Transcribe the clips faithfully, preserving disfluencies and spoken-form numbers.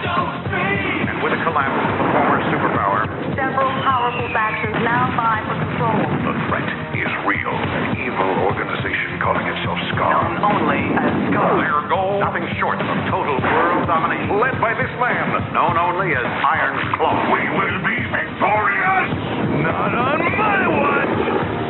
And with the collapse of the former superpower, several powerful factors now vie for control. the threat is real. An evil organization calling itself SCAR. Known only as SCAR. Their goal, nothing short of total world domination, led by this man, known only as Iron Claw. We will be victorious! Not on my watch!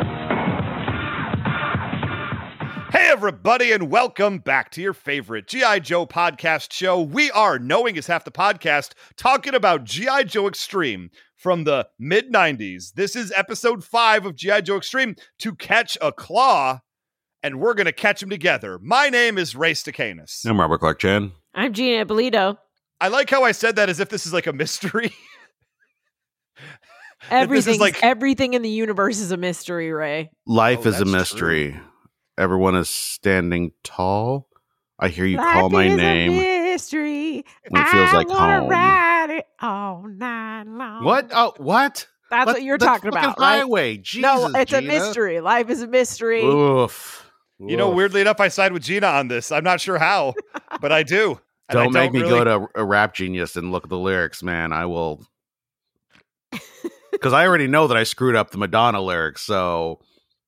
Hey, everybody, and welcome back to your favorite G I. Joe podcast show. We are Knowing Is Half the Podcast, talking about G I. Joe Extreme from the mid nineties. This is episode five of G I. Joe Extreme, To Catch a Claw, and we're going to catch them together. My name is Ray Stacanis. I'm Robert Clark Chan. I'm Gina Bolito. I like how I said that as if this is like a mystery. Everything, like- everything in the universe is a mystery, Ray. Life Oh, is a that's mystery. true. Everyone is standing tall. I hear you Life call my is name. A mystery. When it feels I like wanna home. Ride it all night long. What? Oh, what? That's what, What- you're that's talking fucking about, right? Highway. Jesus, no, it's a Gina. mystery. Life is a mystery. Oof. You know, Oof. weirdly enough, I side with Gina on this. I'm not sure how, but I do. And I Don't make me really- go to a Rap Genius and look at the lyrics, man. I will. Because I already know that I screwed up the Madonna lyrics. So,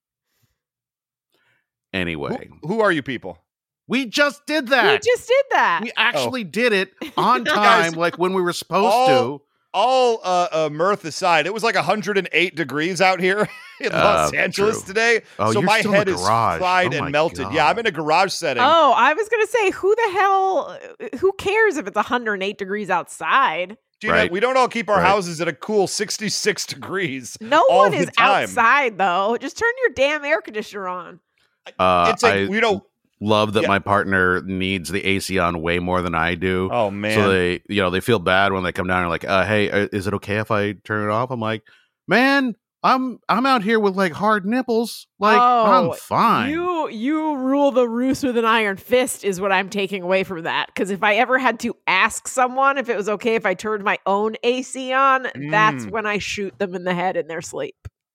anyway, Who, who are you people? we just did We that. just did that. We actually did it on Guys, time, like when we were supposed all- to. All uh, uh, mirth aside, it was like one hundred eight degrees out here in Los Uh, Angeles true. today. Oh, so you're my still in head the is garage. fried Oh my and melted. God. Yeah, I'm in a garage setting. Oh, I was going to say, who the hell, who cares if it's one hundred eight degrees outside? Gina, right. we don't all keep our Right. houses at a cool sixty-six degrees. No all one the is time. outside, though. Just turn your damn air conditioner on. Uh, It's like, I we don't. love that Yeah. my partner needs the A C on way more than I do. Oh, man. So they, you know, they feel bad when they come down and like, uh, hey, uh, is it okay if I turn it off? I'm like, man, I'm I'm out here with like hard nipples. Like, Oh, I'm fine. You you rule the roost with an iron fist is what I'm taking away from that. Because if I ever had to ask someone if it was okay if I turned my own A C on, that's Mm. when I shoot them in the head in their sleep.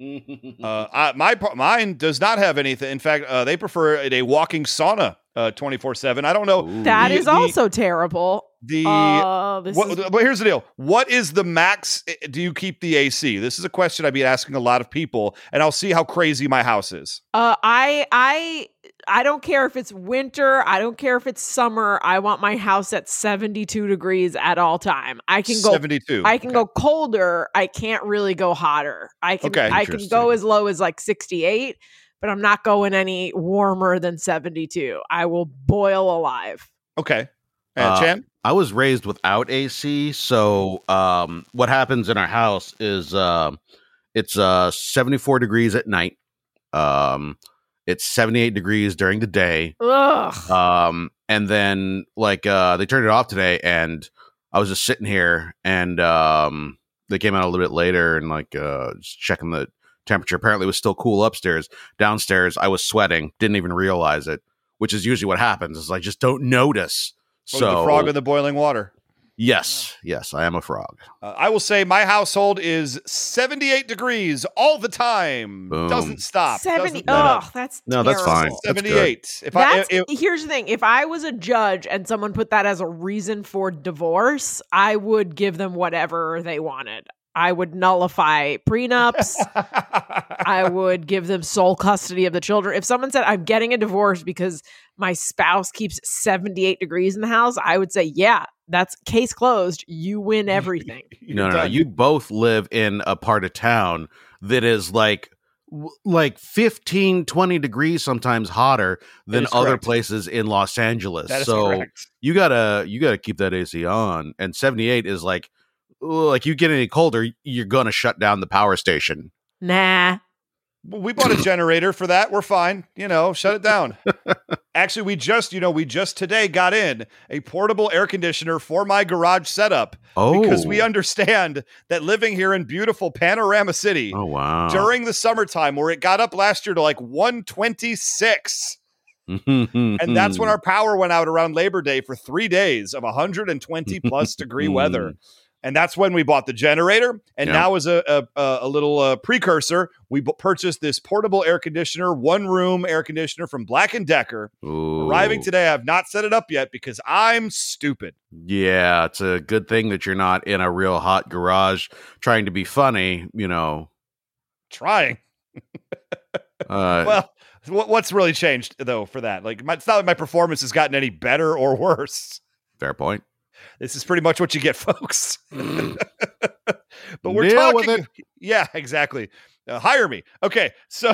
Uh, I, my par- mine does not have anything. In fact, uh, they prefer it a walking sauna uh, twenty-four seven. I don't know. Ooh. That The- is the- also terrible. The Uh, this What, is- but here's the deal. What is the max? Do you keep the A C? This is a question I've been asking a lot of people, and I'll see how crazy my house is. Uh, I I I don't care if it's winter. I don't care if it's summer. I want my house at seventy-two degrees at all time. I can go. seventy-two. I can Okay. go colder. I can't really go hotter. I can. Okay. I can Interesting. go as low as like sixty-eight, but I'm not going any warmer than seventy-two. I will boil alive. Okay. And Uh, Chan? I was raised without A C, so um, what happens in our house is um, it's uh, seventy-four degrees at night. Um, it's seventy-eight degrees during the day. Ugh. Um, and then like uh, they turned it off today, and I was just sitting here, and um, they came out a little bit later and like uh, just checking the temperature. Apparently, it was still cool upstairs. Downstairs, I was sweating, didn't even realize it, which is usually what happens. Is I just don't notice. Oh, So the frog in the boiling water. yes, yes, I am a frog. Uh, I will say my household is seventy-eight degrees all the time. Boom. Doesn't stop. seventy. Doesn't let up. Oh, that's No, that's terrible. fine. That's good. seventy-eight. If I That's if, here's the thing. If I was a judge and someone put that as a reason for divorce, I would give them whatever they wanted. I would nullify prenups. I would give them sole custody of the children. If someone said, I'm getting a divorce because my spouse keeps seventy-eight degrees in the house, I would say, yeah, that's case closed. You win everything. You're No, no, no, done. you both live in a part of town that is like w- like fifteen, twenty degrees sometimes hotter than is other correct. places in Los Angeles. That is so correct. you gotta you gotta keep that A C on. And seventy-eight is like like you get any colder, you're gonna shut down the power station. Nah. We bought a generator for that. We're fine. You know, shut it down. Actually, we just, you know, we just today got in a portable air conditioner for my garage setup Oh, because we understand that living here in beautiful Panorama City oh wow. during the summertime, where it got up last year to like one twenty-six, and that's when our power went out around Labor Day for three days of one hundred twenty plus degree weather. And that's when we bought the generator. And Yeah. now, as a a, a little uh, precursor, we b- purchased this portable air conditioner, one room air conditioner from Black and Decker. Ooh. Arriving today. I've not set it up yet because I'm stupid. Yeah, it's a good thing that you're not in a real hot garage trying to be funny, you know. Trying. Uh, Well, wh- what's really changed though for that? Like, my, it's not like my performance has gotten any better or worse. fair point. This is pretty much what you get, folks. But we're Deal with talking. it. Yeah, exactly. Uh, hire me. Okay, so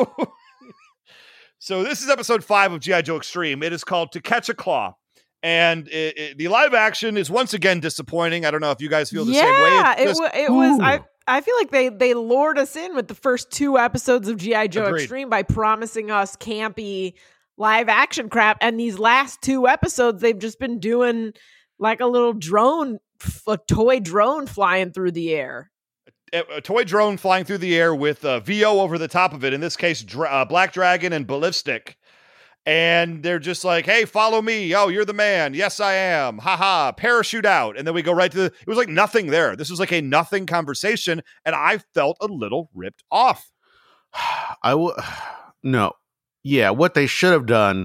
so this is episode five of G I. Joe Extreme. It is called To Catch a Claw, and it, it, the live action is once again disappointing. I don't know if you guys feel the yeah, same way. It's it, just- wa- it was. Ooh. I I feel like they they lured us in with the first two episodes of G I. Joe Agreed. Extreme by promising us campy live action crap, and these last two episodes they've just been doing like a little drone, a toy drone flying through the air. a, a toy drone flying through the air with uh, V O over the top of it. In this case, dra- uh, Black Dragon and Ballistic. And they're just like, hey, follow me. Oh, you're the man. Yes, I am. Ha ha. Parachute out. And then we go right to the, it was like nothing there. This was like a nothing conversation. And I felt a little ripped off. I will no. Yeah, what they should have done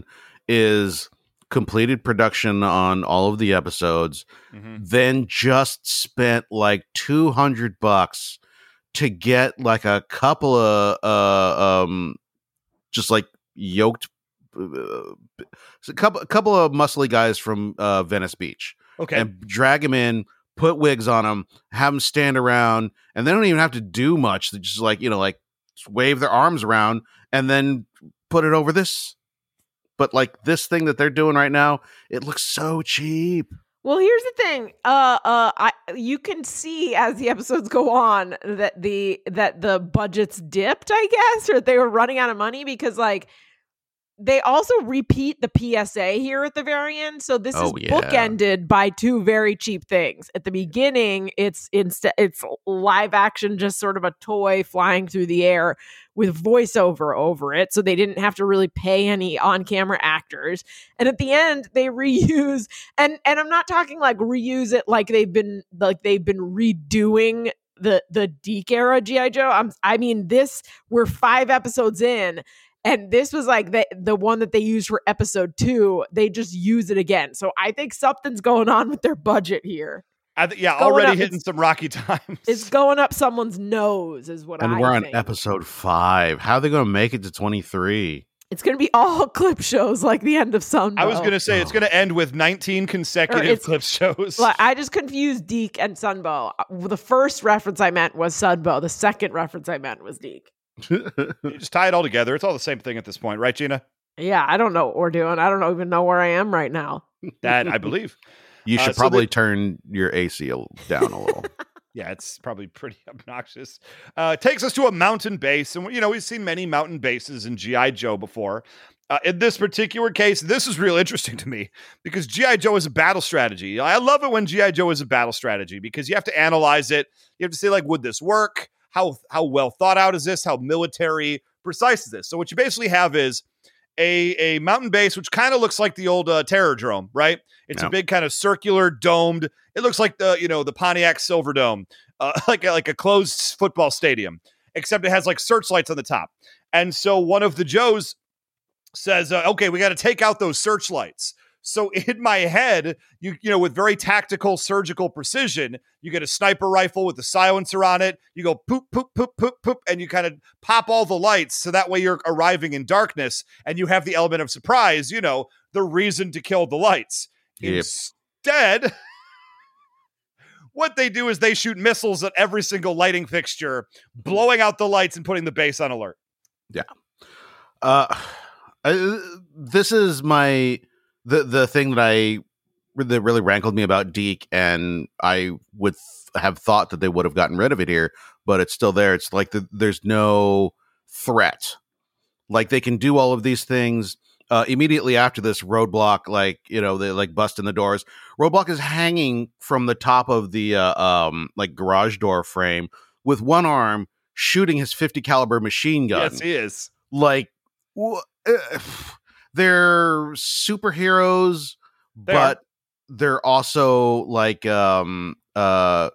is completed production on all of the episodes, Mm-hmm. then just spent like two hundred bucks to get like a couple of uh um just like yoked uh, a couple a couple of muscly guys from uh Venice Beach Okay. and drag them in, put wigs on them, have them stand around, and they don't even have to do much. They just like, you know, like wave their arms around and then put it over this. But like this thing that they're doing right now, it looks so cheap. Well, here's the thing. Uh, uh, I you can see as the episodes go on that the that the budgets dipped, I guess, or they were running out of money because like they also repeat the P S A here at the very end. So this Oh, is yeah. bookended by two very cheap things. At the beginning, it's instead it's live action, just sort of a toy flying through the air with voiceover over it. So they didn't have to really pay any on-camera actors. And at the end, they reuse and and I'm not talking like reuse it like they've been like they've been redoing the the Deke era G I. Joe. I'm I mean this we're five episodes in. And this was like the, the one that they used for episode two. They just use it again. So I think something's going on with their budget here. I th- yeah, going already up- hitting some rocky times. It's going up someone's nose is what And I we're on think. episode five. How are they going to make it to twenty-three? It's going to be all clip shows like the end of Sunbow. I was going to say it's going to end with nineteen Or consecutive it's- clip shows. Like, I just confused Deke and Sunbow. The first reference I meant was Sunbow. The second reference I meant was Deke. You just tie it all together. It's all the same thing at this point, right, Gina? Yeah, I don't know what we're doing. I don't know, even know where I am right now. That I believe. You Uh, should so probably the- turn your A C L down a little. Yeah, it's probably pretty obnoxious. Uh, it takes us to a mountain base. And, you know, we've seen many mountain bases in G I. Joe before. Uh, in this particular case, this is real interesting to me because G I. Joe is a battle strategy. I love it when G I. Joe is a battle strategy because you have to analyze it. You have to say, like, would this work? How, how well thought out is this? How military precise is this? So what you basically have is a, a mountain base, which kind of looks like the old uh, Terrordrome, right? It's Yeah. a big kind of circular domed. It looks like the, you know, the Pontiac Silverdome, uh, like a, like a closed football stadium, except it has like searchlights on the top. And so one of the Joes says, uh, okay, we got to take out those searchlights. So in my head, you you know, with very tactical surgical precision, you get a sniper rifle with a silencer on it. You go poop, poop, poop, poop, poop, and you kind of pop all the lights. So that way you're arriving in darkness and you have the element of surprise, you know, the reason to kill the lights. Yep. Instead, what they do is they shoot missiles at every single lighting fixture, blowing out the lights and putting the base on alert. Uh, I, this is my the the thing that I that really rankled me about Deke, and I would th- have thought that they would have gotten rid of it here, but it's still there. It's like the, there's no threat. Like they can do all of these things uh, immediately after this. Roadblock, like you know, they like bust in the doors. Roadblock is hanging from the top of the uh, um like garage door frame with one arm, shooting his fifty caliber machine gun. Yes, he is. Like wh- uh, they're superheroes, They but they're also like um uh,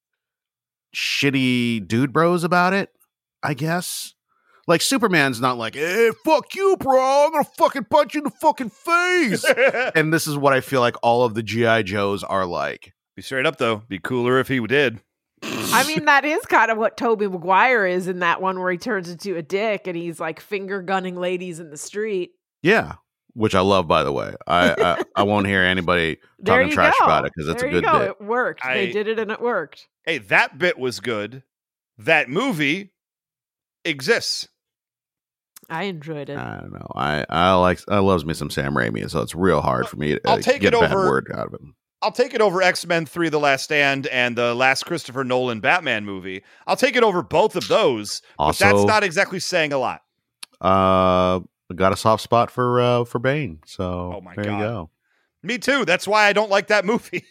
shitty dude bros about it, I guess. Like, Superman's not like, hey, fuck you, bro. I'm going to fucking punch you in the fucking face. And this is what I feel like all of the G I. Joes are like. Be straight up, though. Be cooler if he did. I mean, that is kind of what Tobey Maguire is in that one where he turns into a dick and he's like finger gunning ladies in the street. Yeah. Which I love, by the way. I I, I won't hear anybody talking trash go. about it because it's there a good you go. bit. It worked. I, they did it and it worked. Hey, that bit was good. That movie exists. I enjoyed it. I don't know. I, I like I loves me some Sam Raimi, so it's real hard for me to I'll uh, take get it a bad over- word out of him. I'll take it over X-Men three, The Last Stand, and the last Christopher Nolan Batman movie. I'll take it over both of those, Also, but that's not exactly saying a lot. Uh, I got a soft spot for uh, for Bane, so Oh my there God. you go. Me too. That's why I don't like that movie.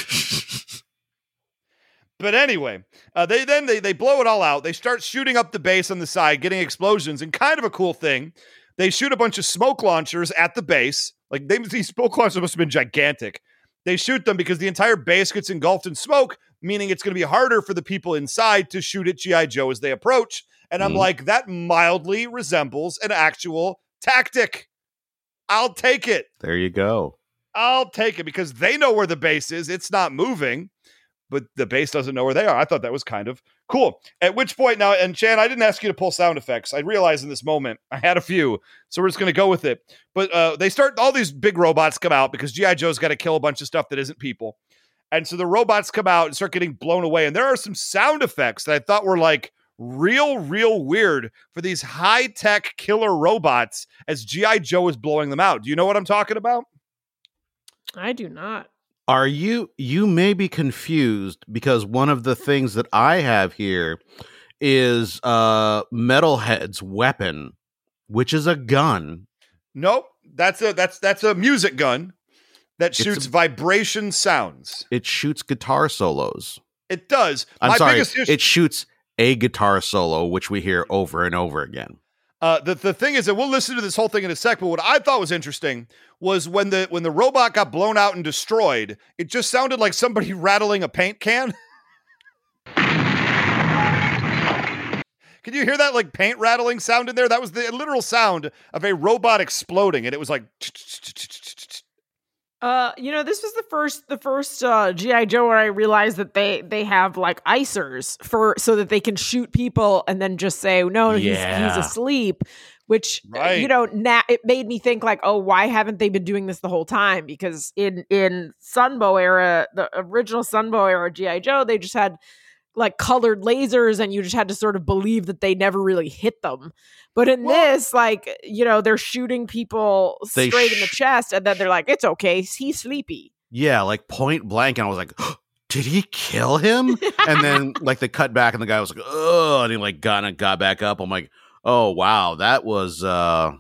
But anyway, uh, they then they they blow it all out. They start shooting up the base on the side, getting explosions, and kind of a cool thing, they shoot a bunch of smoke launchers at the base. Like they, these smoke launchers must have been gigantic. They shoot them because the entire base gets engulfed in smoke, meaning it's going to be harder for the people inside to shoot at G I. Joe as they approach. And I'm Mhm. like, that mildly resembles an actual tactic. I'll take it. There you go. I'll take it because they know where the base is. It's not moving, but the base doesn't know where they are. I thought that was kind of cool. At which point now, and Chan, I didn't ask you to pull sound effects. I realized in this moment I had a few, so we're just going to go with it. But uh, they start, all these big robots come out because G I. Joe's got to kill a bunch of stuff that isn't people. And so the robots come out and start getting blown away. And there are some sound effects that I thought were like real, real weird for these high-tech killer robots as G I. Joe is blowing them out. Do you know what I'm talking about? I do not. Are you you may be confused because one of the things that I have here is uh Metalhead's weapon, which is a gun. Nope. That's a that's that's a music gun that It's shoots a- vibration sounds. It shoots guitar solos. It does. I'm My sorry, biggest issue, it shoots a guitar solo, which we hear over and over again. uh, the the thing is that we'll listen to this whole thing in a sec. But what I thought was interesting was when the when the robot got blown out and destroyed, it just sounded like somebody rattling a paint can. Can you hear that like paint rattling sound in there? That was the literal sound of a robot exploding, and it was like. Uh, you know, this was the first the first uh, G I. Joe where I realized that they they have like icers for so that they can shoot people and then just say no, he's Yeah. he's asleep. Which uh, Right. you know, now it made me think like, oh, why haven't they been doing this the whole time? Because in in Sunbow era, the original Sunbow era G I. Joe, they just had like colored lasers, and you just had to sort of believe that they never really hit them. But in Well- this, like, you know, they're shooting people They straight in the sh- chest, and then they're like, it's okay, he's sleepy. Yeah, like point blank, and I was like, did he kill him? And then like they cut back, and the guy was like, oh, and he like got and got back up. I'm like, oh wow, that was uh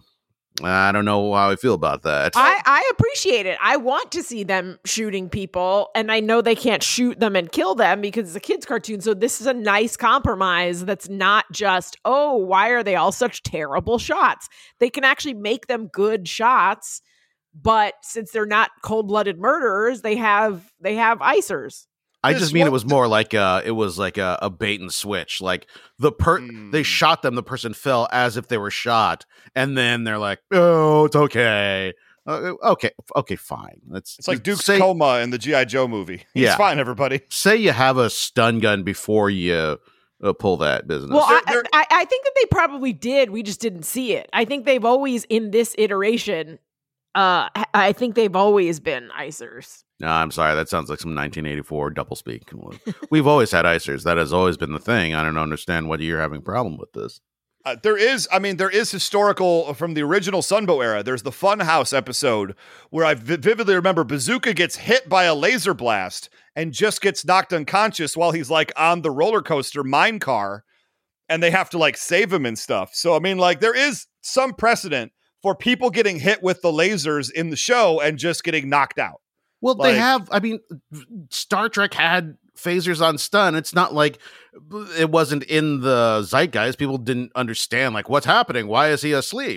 I don't know how I feel about that. I, I appreciate it. I want to see them shooting people, and I know they can't shoot them and kill them because it's a kid's cartoon. So this is a nice compromise that's not just, oh, why are they all such terrible shots? They can actually make them good shots, but since they're not cold-blooded murderers, they have they have icers. I This just mean it one- was more like uh it was like a, a bait and switch. Like the per they Mm. shot them, the person fell as if they were shot, and then they're like, oh, it's okay. Uh, okay, okay, fine. Let's It's like Duke's say, coma in the G I. Joe movie. He's Yeah. fine, everybody. say you have a stun gun before you uh, pull that business. Well, They're- I, they're- I, I think that they probably did. We just didn't see it. I think they've always, in this iteration, uh, I think they've always been icers. No, I'm sorry. That sounds like some nineteen eighty-four doublespeak. We've always had icers. That has always been the thing. I don't understand whether you're having a problem with this. Uh, there is, I mean, there is historical from the original Sunbow era. There's the Funhouse episode where I vi- vividly remember Bazooka gets hit by a laser blast and just gets knocked unconscious while he's like on the roller coaster mine car, and they have to like save him and stuff. So, I mean, like there is some precedent for people getting hit with the lasers in the show and just getting knocked out. Well, Like- they have. I mean, Star Trek had phasers on stun. It's not like it wasn't in the zeitgeist. People didn't understand like what's happening. Why is he asleep?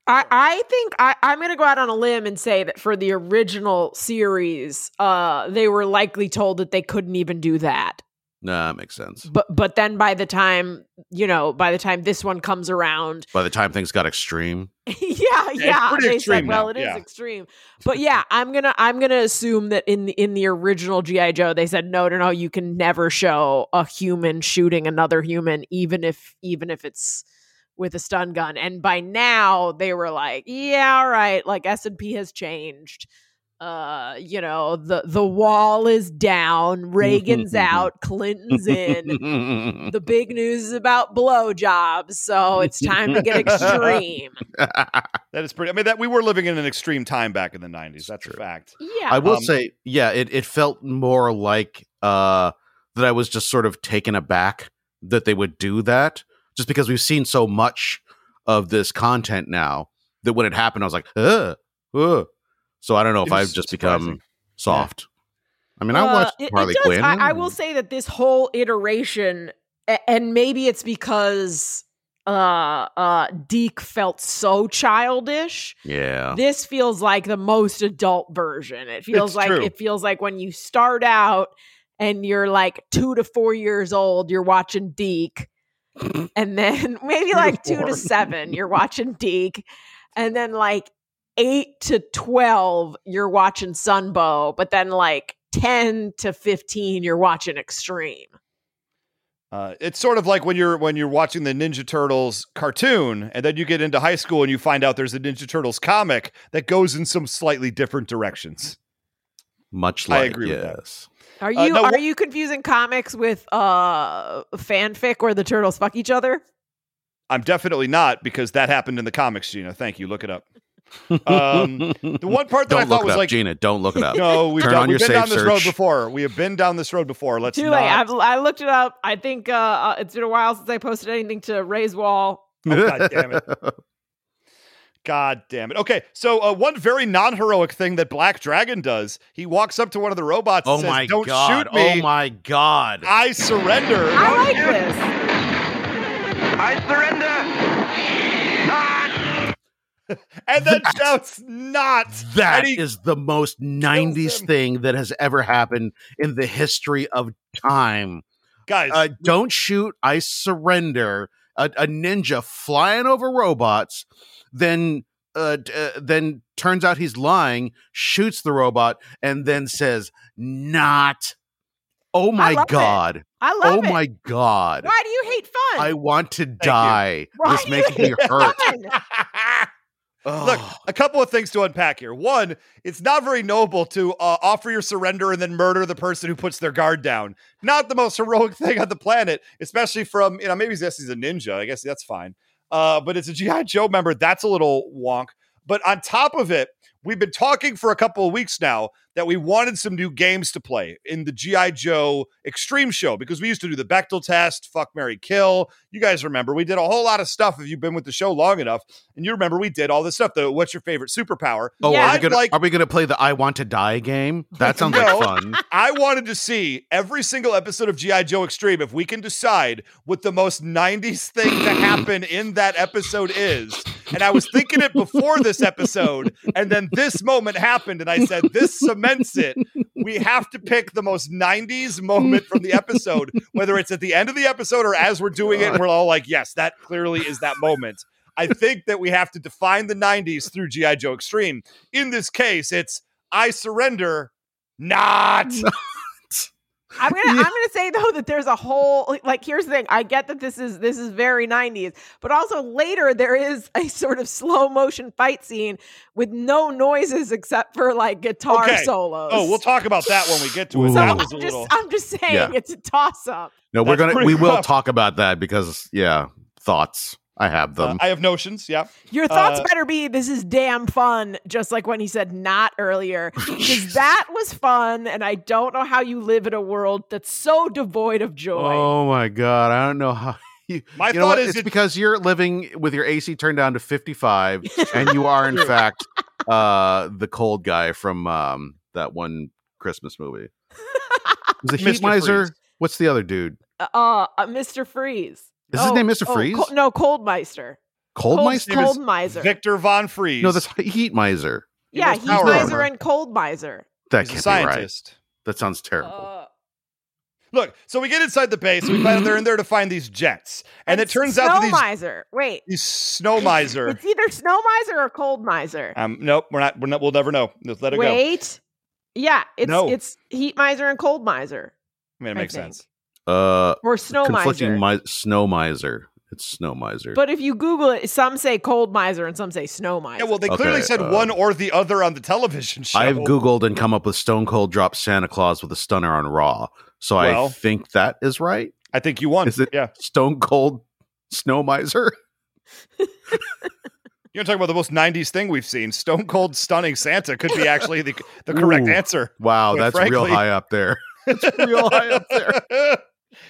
I, I think I, I'm going to go out on a limb and say that for the original series, uh, they were likely told that they couldn't even do that. Nah, that makes sense. But but then by the time, you know, by the time this one comes around, By the time things got extreme. yeah, yeah, pretty they extreme said, well, now, it is yeah. extreme. But yeah, I'm gonna I'm gonna assume that in the in the original G I. Joe, they said no, no, no, you can never show a human shooting another human, even if even if it's with a stun gun. And by now, they were like, yeah, all right, like S and P has changed. Uh, you know, the the wall is down, Reagan's out, Clinton's in. The big news is about blowjobs, so it's time to get extreme. That is pretty. I mean, that we were living in an extreme time back in the nineties. That's a fact. Yeah, I will Um, say, yeah, it, it felt more like uh, that I was just sort of taken aback that they would do that, just because we've seen so much of this content now that when it happened, I was like, ugh, ugh. So I don't know if It was I've just surprising. become soft. I mean, I Uh, watched it- it Harley does- Quinn. I, I will say that this whole iteration, a- and maybe it's because uh, uh, Deke felt so childish. Yeah. This feels like the most adult version. It feels It's like true. it feels like when you start out and you're like two to four years old, you're watching Deke, and then maybe like two to four. seven, you're watching Deke, and then like eight to twelve, you're watching Sunbow, but then like ten to fifteen, you're watching Extreme. Uh, it's sort of like when you're when you're watching the Ninja Turtles cartoon, and then you get into high school and you find out there's a Ninja Turtles comic that goes in some slightly different directions. Much I like, agree with that. yes. Are Uh, you no, are wh- you confusing comics with uh fanfic where the turtles fuck each other? I'm definitely not, because that happened in the comics, Gina. Thank you. Look it up. Um, the one part that don't I look thought it was up, like, Gina. Don't look it up. no, we've, Turn done, on we've your been down safe this road search. before. We have been down this road before. Let's Too not. late. I've, I looked it up. I think uh, uh, it's been a while since I posted anything to Ray's wall. Oh, God damn it. God damn it. Okay, so uh, one very non-heroic thing that Black Dragon does, he walks up to one of the robots and Oh says, my don't god. shoot me. Oh my god. I surrender. I like this. I surrender. Not. and then That- shouts, not. That And he- is the most nineties him. thing that has ever happened in the history of time. Guys, Uh, don't shoot, I surrender. A, a ninja flying over robots, then uh, d- uh, then turns out he's lying, shoots the robot, and then says, "Not." Oh my love it. god! I love Oh it. my god! Why do you hate fun? I want to die. Why This do you makes me hate hurt. fun? Look, Ugh. a couple of things to unpack here. One, it's not very noble to uh, offer your surrender and then murder the person who puts their guard down. Not the most heroic thing on the planet, especially from, you know, maybe yes, he's a ninja. I guess that's fine. Uh, but it's a G I. Joe member. That's a little wonk. But on top of it, we've been talking for a couple of weeks now that we wanted some new games to play in the G I. Joe Extreme Show, because we used to do the Bechtel test, fuck, marry, kill. You guys remember we did a whole lot of stuff if you've been with the show long enough. And you remember we did all this stuff. The what's your favorite superpower? Oh, Yeah. are we I'd gonna like- are we gonna play the I Want to Die game? That sounds No. like fun. I wanted to see every single episode of G I. Joe Extreme if we can decide what the most nineties thing to happen in that episode is. And I was thinking it before this episode, and then this moment happened, and I said, this cements it. We have to pick the most nineties moment from the episode, whether it's at the end of the episode or as we're doing it, and we're all like, yes, that clearly is that moment. I think that we have to define the nineties through G I. Joe Extreme. In this case, it's I surrender, not. I'm gonna I'm gonna say though that there's a whole like, like here's the thing. I get that this is this is very nineties, but also later there is a sort of slow motion fight scene with no noises except for like guitar Okay. solos. Oh, we'll talk about that when we get to it. Ooh. So That I'm was a just little. I'm just saying Yeah. it's a toss up. No, we're That's gonna pretty we will rough. talk about that because yeah, thoughts. I have Uh, them. I have notions. Yeah. Your thoughts Uh, better be this is damn fun, just like when he said not earlier. Because that was fun, and I don't know how you live in a world that's so devoid of joy. Oh my god, I don't know how. You, My you know thought what? is it's it- because you're living with your A C turned down to fifty-five, and you are in fact uh, the cold guy from um, that one Christmas movie. Was it Heat Mister Miser? Freeze. What's the other dude? Uh, uh Mister Freeze. Is his Oh, name Mister oh, Freeze? Col- no, Coldmeister. Cold, Cold, miser? cold miser. Victor Von Fries. No, that's Heat Miser. yeah, most heat powerful. miser and cold miser. That He's a can't be right. scientist. That sounds terrible. Uh, Look, so we get inside the base, and we find out they're in there to find these jets. And, it turns snow out that these, miser. Wait, these snow miser. it's either snow miser or cold miser. Um, nope, we're not. We're not. We'll never know. Just let it go. Wait, yeah, it's No. it's heat miser and cold miser, I mean, it I makes think. sense. Uh, or snow conflicting miser. mi- Snow Miser. It's Snow Miser. But if you Google it, some say cold miser and some say snow miser. Yeah, well, they Okay, clearly said uh, one or the other on the television show. I've Googled and come up with Stone Cold drops Santa Claus with a stunner on Raw. So Well- I think that is right. I think you won. Is it Yeah. Stone Cold Snow Miser? You're talking about the most nineties thing we've seen. Stone Cold Stunning Santa could be actually the, the correct Ooh. answer. Wow, Quite that's real frankly. high up there. It's real high up there.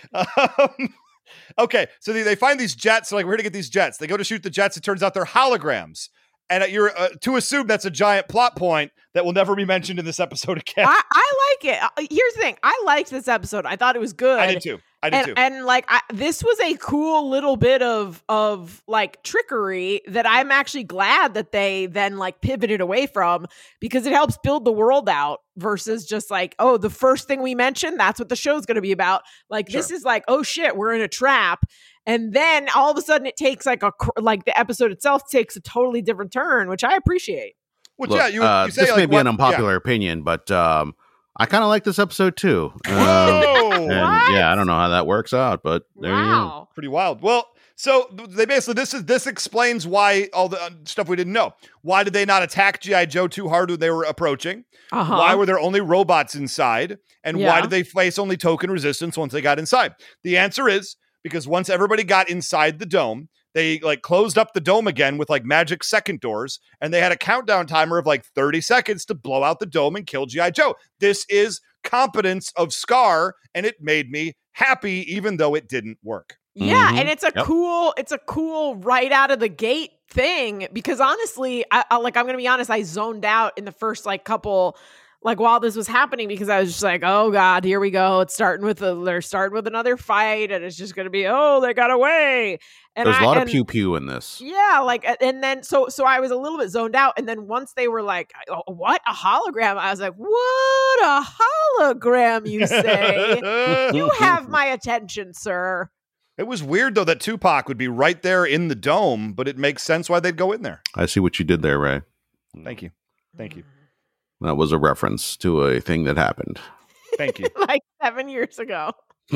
um, okay, so they, they find these jets. They're like, we're going to get these jets. They go to shoot the jets. It turns out they're holograms. And uh, you're uh, to assume that's a giant plot point that will never be mentioned in this episode again. I, I like it. Uh, Here's the thing: I liked this episode. I thought it was good. I did too. I did and, too. and like I, this was a cool little bit of of like trickery that I'm actually glad that they then like pivoted away from, because it helps build the world out versus just like, oh, the first thing we mentioned, that's what the show's going to be about. Like this Sure. is like, oh shit, we're in a trap. And then all of a sudden it takes like a cr- like the episode itself takes a totally different turn, which I appreciate. Which, Look, yeah, you, uh, you say this like, may be what- an unpopular opinion, but um, I kind of like this episode too. Um, Whoa! and What? yeah, I don't know how that works out, but there you go. Wow. Pretty wild. Well, so they basically this is this explains why all the uh, stuff we didn't know. Why did they not attack G I. Joe too hard when they were approaching? Uh-huh. Why were there only robots inside? And why Yeah. did they face only token resistance once they got inside? The answer is because once everybody got inside the dome, they like closed up the dome again with like magic second doors, and they had a countdown timer of like thirty seconds to blow out the dome and kill G I. Joe. This is competence of Scar, and it made me happy, even though it didn't work. Yeah, Mhm. and it's a Yep. cool, it's a cool right out of the gate thing, because honestly, I, I like I'm gonna be honest, I zoned out in the first like couple, like while this was happening, because I was just like, oh god, here we go. It's starting with a, they're starting with another fight, and it's just gonna be, oh, they got away. And There's I, a lot and, of pew pew in this. Yeah, like, a- and then so so I was a little bit zoned out, and then once they were like, oh, what a hologram, I was like, what a hologram, you say? You have my attention, sir. It was weird though that Tupac would be right there in the dome, but it makes sense why they'd go in there. I see what you did there, Ray. Thank you. Thank you. That was a reference to a thing that happened. Thank you. Like seven years ago.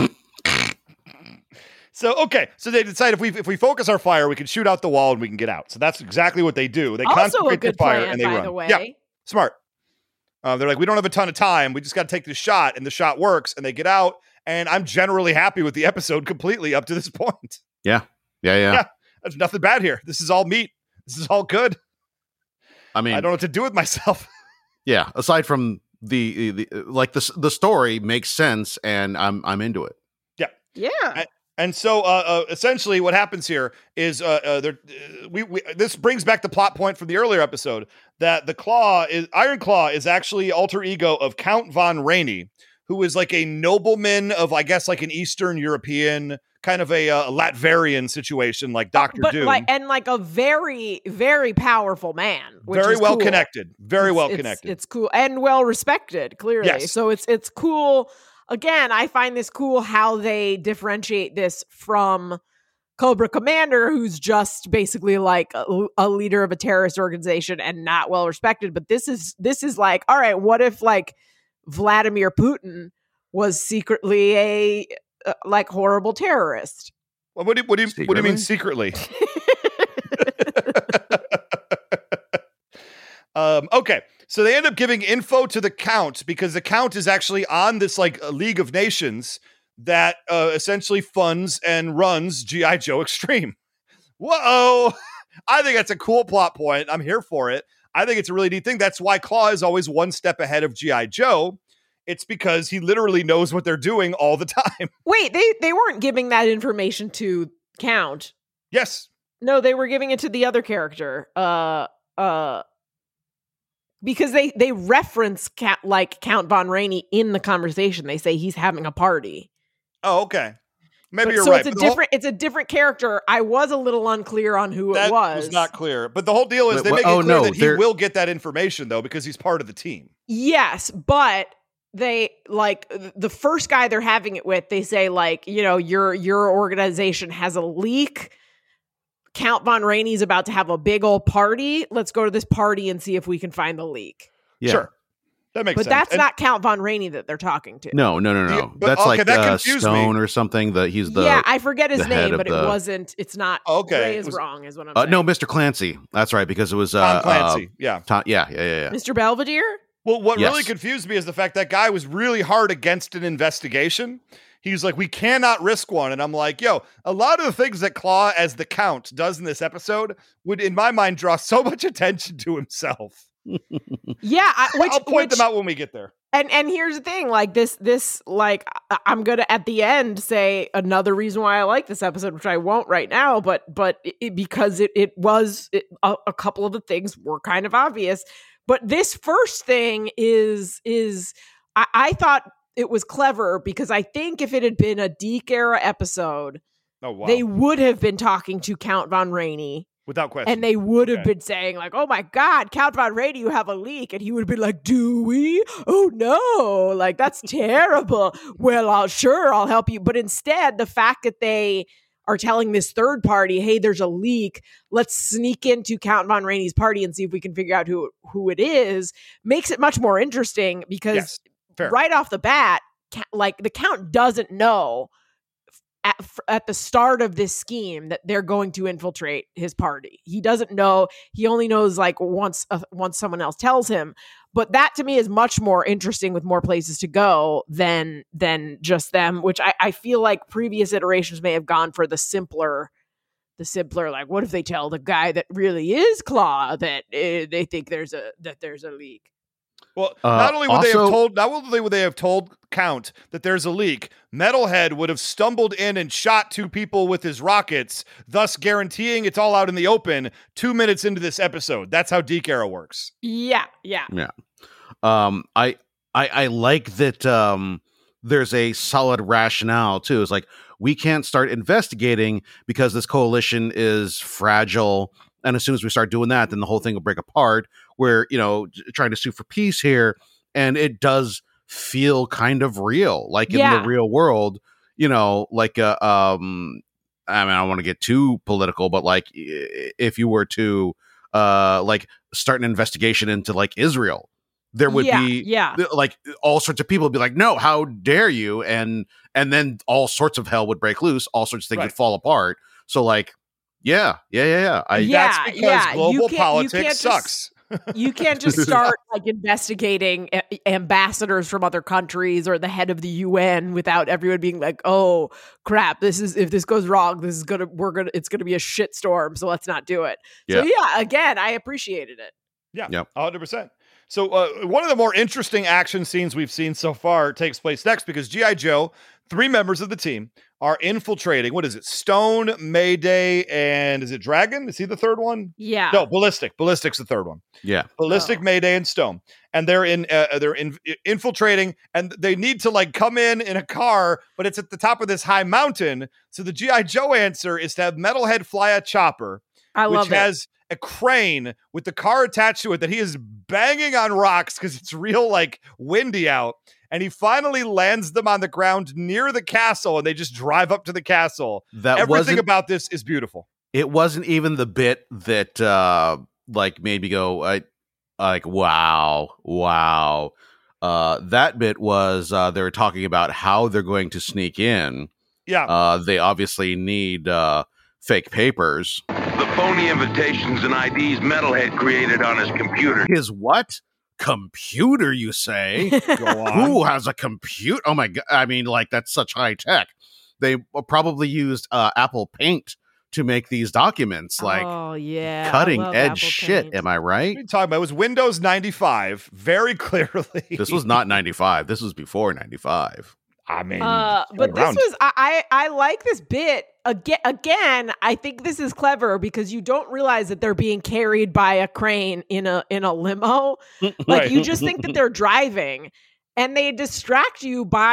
So okay, so they decide if we if we focus our fire, we can shoot out the wall and we can get out. So that's exactly what they do. They Also a concentrate their good fire plan, and they by run. the way. Yeah, smart. Uh, they're like, we don't have a ton of time. We just got to take this shot, and the shot works, and they get out. And I'm generally happy with the episode completely up to this point. Yeah. Yeah, yeah. Yeah. There's nothing bad here. This is all meat. This is all good. I mean, I don't know what to do with myself. yeah, aside from the, the like the the story makes sense and I'm I'm into it. Yeah. And so, uh, uh, essentially, what happens here is, uh, uh, there, uh, we, we this brings back the plot point from the earlier episode that the Claw is Iron Claw is actually alter ego of Count Von Rainey, who is like a nobleman of, I guess, like an Eastern European kind of a uh, Latverian situation, like Doctor but Doom. like and like a very, very powerful man. Which Very is well cool. connected. Very It's- well it's- connected. It's cool and well respected, clearly. Yes. So it's it's cool. Again, I find this cool how they differentiate this from Cobra Commander, who's just basically like a, a leader of a terrorist organization and not well respected. But this is this is like, all right, what if like Vladimir Putin was secretly a uh, like horrible terrorist? Well, what do you, what do you, what do you mean secretly? Um, okay, so they end up giving info to the Count because the Count is actually on this like a League of Nations that uh, essentially funds and runs G I. Joe Extreme. Whoa! I think that's a cool plot point. I'm here for it. I think it's a really neat thing. That's why Claw is always one step ahead of G I. Joe. It's because he literally knows what they're doing all the time. Wait, they they weren't giving that information to Count. Yes. No, they were giving it to the other character. Uh, uh, because they they reference Count, like Count Von Rainey in the conversation. They say he's having a party. Oh, okay. Maybe But- you're so right. it's a but the whole- different it's a different character. I was a little unclear on who that it was. not clear. But the whole deal is Wait, they what- make it oh, clear no, that he they're- will get that information though because he's part of the team. Yes, but they like the first guy they're having it with, they say like, you know, your your organization has a leak. Count Von Rainey's about to have a big old party. Let's go to this party and see if we can find the leak. Yeah. Sure. That makes But sense. that's And- not Count Von Rainey that they're talking to. No, no, no, The- no. but- That's okay, like that uh, confused Stone me. or something. That he's the yeah, I forget his the head name, of but it the- wasn't. It's not. Okay, Ray it is was- wrong, is what I'm uh, saying. no, Mister Clancy. That's right, because it was uh, Tom Clancy. uh, yeah. Tom, yeah, yeah, yeah, yeah. Mister Belvedere. Well, what Yes. really confused me is the fact that guy was really hard against an investigation. He was like, we cannot risk one. And I'm like, yo, a lot of the things that Claw as the Count does in this episode would, in my mind, draw so much attention to himself. Yeah, I, which I'll point which, them out when we get there. And and here's the thing, like this this like I- I'm gonna at the end say another reason why I like this episode, which I won't right now, but but it, because it it was it, a, a couple of the things were kind of obvious, but this first thing is is I, I thought it was clever because I think if it had been a Deke era episode, Oh, wow. they would have been talking to Count Von Rainey. Without question. And they would have Okay. been saying, like, oh my God, Count Von Rainey, you have a leak. And he would have been like, do we? Oh no, like that's terrible. Well, I'll sure I'll help you. But instead, the fact that they are telling this third party, hey, there's a leak, let's sneak into Count Von Rainey's party and see if we can figure out who who it is, makes it much more interesting because Yes, fair. right off the bat, ca- like the Count doesn't know at, at the start of this scheme that they're going to infiltrate his party. He doesn't know. He only knows like once uh, once someone else tells him. But that to me is much more interesting with more places to go than than just them, which I, I feel like previous iterations may have gone for the simpler, the simpler, like what if they tell the guy that really is Claw that uh, they think there's a that there's a leak. Well, Uh, not only would they have also- told, not only would they have told Count that there's a leak, Metalhead would have stumbled in and shot two people with his rockets, thus guaranteeing it's all out in the open two minutes into this episode. That's how Deke era works. Yeah, yeah. Yeah. Um, I, I, I like that. Um, there's a solid rationale too. It's like we can't start investigating because this coalition is fragile, and as soon as we start doing that, then the whole thing will break apart. We're you know j- trying to sue for peace here, and it does feel kind of real, like in Yeah. the real world. You know, like uh, um, I mean, I don't want to get too political, but like i- if you were to uh, like start an investigation into like Israel. There would yeah, be yeah. th- like all sorts of people would be like, no, how dare you? And and then all sorts of hell would break loose. All sorts of things Right. would fall apart. So like, yeah, yeah, yeah, yeah. I Yeah, That's because yeah, you global can't- you politics can't just- sucks. You can't just start like investigating a- ambassadors from other countries or the head of the U N without everyone being like, "Oh crap, this is if this goes wrong, this is gonna we're gonna it's gonna be a shitstorm. So let's not do it." So yeah, again, I appreciated it. Yeah, Yep. one hundred percent. So uh, one of the more interesting action scenes we've seen so far takes place next because G I. Joe, three members of the team, are infiltrating, what is it, Stone, Mayday, and is it Dragon? Is he the third one? Yeah. No, Ballistic. Ballistic's the third one. yeah. Ballistic, Oh. Mayday, and Stone. And they're in uh, they're in, infiltrating, and they need to like come in in a car, but it's at the top of this high mountain. So the G I. Joe answer is to have Metalhead fly a chopper, I which love it. has a crane with the car attached to it that he is banging on rocks because it's real like windy out. And he finally lands them on the ground near the castle, and they just drive up to the castle. That Everything wasn't. about this is beautiful. It wasn't even the bit that uh like made me go, I like wow, wow. Uh, that bit was uh, they were talking about how they're going to sneak in. Yeah. Uh, they obviously need uh, fake papers. The phony invitations and I Ds Metalhead created on his computer. His what? Computer, you say? Go on. Who has a computer? Oh my god! I mean, like that's such high tech. They probably used uh, Apple Paint to make these documents. Like oh yeah, I cutting love edge Apple shit. Paint. Am I What right? are you talking about? It was Windows ninety-five, very clearly. This was not ninety-five. This was before ninety-five. I mean, Uh, but this around. was I, I I like this bit again. Again, I think this is clever because you don't realize that they're being carried by a crane in a in a limo. Like Right. you just think that they're driving, and they distract you by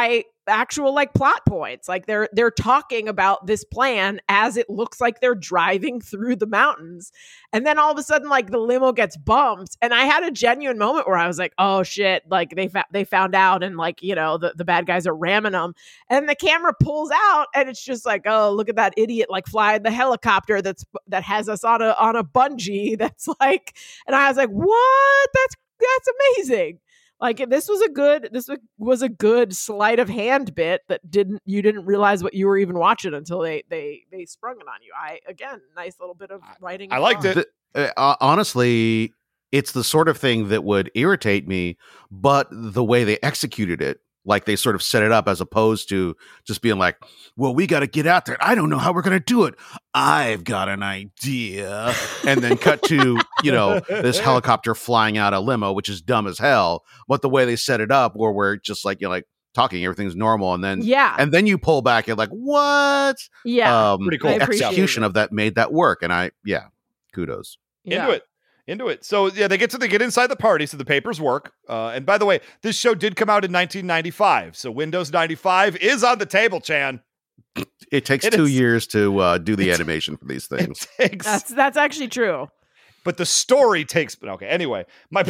actual like plot points. Like they're they're talking about this plan as it looks like they're driving through the mountains. And then all of a sudden, like the limo gets bumped. And I had a genuine moment where I was like, oh shit, like they fa- they found out and like, you know, the, the bad guys are ramming them. And the camera pulls out and it's just like, oh, look at that idiot like flying the helicopter that's that has us on a on a bungee. That's like, and I was like, what? That's that's amazing. Like this was a good, this was a good sleight of hand bit that didn't, you didn't realize what you were even watching until they, they, they sprung it on you. I, again, nice little bit of writing. I liked it. The, uh, honestly, it's the sort of thing that would irritate me, but the way they executed it, like they sort of set it up as opposed to just being like, well, we got to get out there. I don't know how we're going to do it. I've got an idea. And then cut to, you know, this helicopter flying out a limo, which is dumb as hell. But the way they set it up where we're just like, you know, like talking, everything's normal. And then, yeah. And then you pull back and like, what? Yeah. Um, Pretty cool. Execution of that made that work. And I, yeah, kudos. Yeah. Into it. Into it. So yeah, they get to they get inside the party, so the papers work. Uh, and by the way, this show did come out in nineteen ninety-five, so Windows ninety-five is on the table, Chan. It takes It two is, years to uh, do the animation for these things. It takes, That's that's actually true. but the story takes. Okay, anyway, my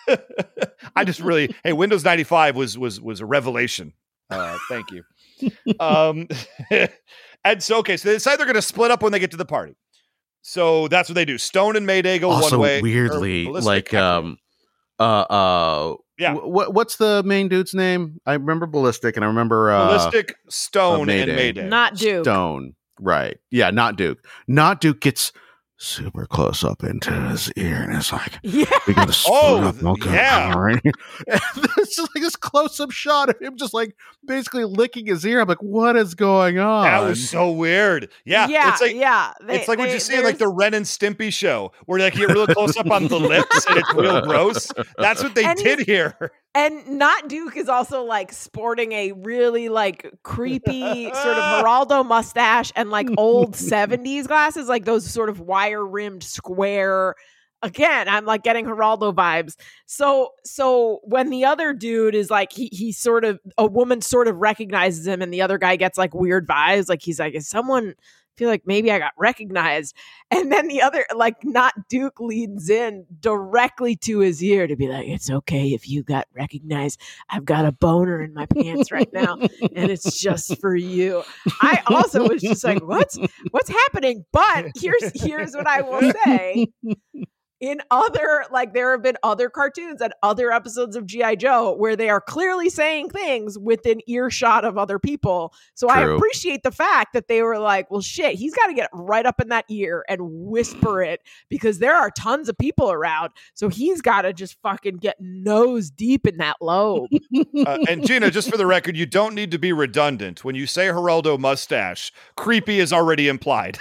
I just really hey, Windows ninety-five was was was a revelation. Uh, thank you. um, and so okay, so they decide they're going to split up when they get to the party. So that's what they do. Stone and Mayday go also, one way. weirdly, like, um, uh, uh, yeah. W- what's the main dude's name? I remember Ballistic, and I remember uh, Ballistic, Stone, uh, Mayday. and Mayday. Not Duke. Stone, right? Yeah, not Duke. Not Duke gets super close up into his ear, and it's like, Yeah. we gotta split Oh, up. Okay, yeah. all right. And it's just like this close-up shot of him just like basically licking his ear. I'm like, what is going on? That was so weird. Yeah, yeah, it's like yeah. They- it's like what they- you see in like the Ren and Stimpy show, where like you get real close up on the lips and it's real gross. That's what they And did here. And Not Duke is also like sporting a really like creepy sort of Geraldo mustache and like old seventies glasses, like those sort of wire rimmed square. Again, I'm like getting Geraldo vibes. So, so when the other dude is like, he he sort of, a woman sort of recognizes him, and the other guy gets like weird vibes. Like he's like, is someone feel like maybe I got recognized? And then the other, like Not Duke, leans in directly to his ear to be like, it's okay if you got recognized. I've got a boner in my pants right now, and it's just for you. I also was just like, what's what's happening? But here's here's what I will say. In other, like there have been other cartoons and other episodes of G I. Joe where they are clearly saying things within earshot of other people. So I True. appreciate the fact that they were like, well, shit, he's got to get right up in that ear and whisper it because there are tons of people around. So he's got to just fucking get nose deep in that lobe. Uh, and Gina, just for the record, you don't need to be redundant. When you say Geraldo mustache, creepy is already implied.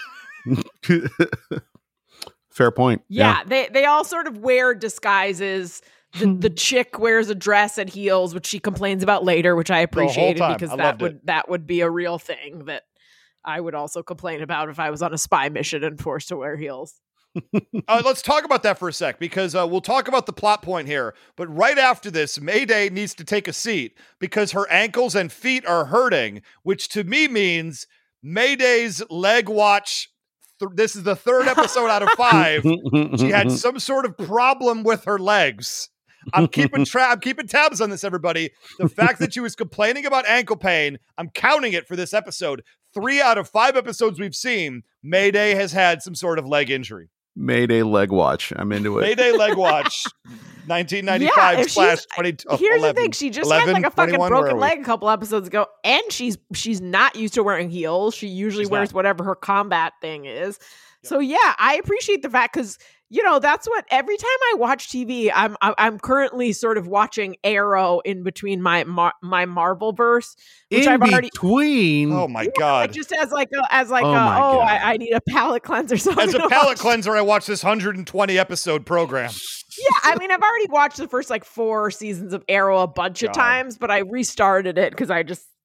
Fair point. Yeah, they they all sort of wear disguises. The the chick wears a dress and heels, which she complains about later, which I appreciated time. because I that loved would it. that would be a real thing that I would also complain about if I was on a spy mission and forced to wear heels. Uh, let's talk about that for a sec, because uh, we'll talk about the plot point here. But right after this, Mayday needs to take a seat because her ankles and feet are hurting, which to me means Mayday's leg watch. Th- this is the third episode out of five. She had some sort of problem with her legs. I'm keeping tra- I'm keeping tabs on this, everybody. The fact that she was complaining about ankle pain, I'm counting it for this episode. Three out of five episodes we've seen, Mayday has had some sort of leg injury. Mayday leg watch. I'm into it. Mayday leg watch, nineteen ninety-five Yeah, if slash she's- twenty. Here's eleven, the thing: she just eleven, had like a fucking twenty-one, where broken are we? leg a couple episodes ago, and she's she's not used to wearing heels. She usually She's wears not. whatever her combat thing is. So yeah, I appreciate the fact because you know that's what every time I watch T V, I'm I'm, I'm currently sort of watching Arrow in between my Mar- my Marvel verse, which In I've already. between. Oh my Like, god! just as like a, as like Oh a, my oh God. I, I need a palate cleanser. So I'm As a gonna palate watch- cleanser, I watched this one hundred twenty episode program. Yeah, I mean I've already watched the first like four seasons of Arrow a bunch of God. times, but I restarted it because I just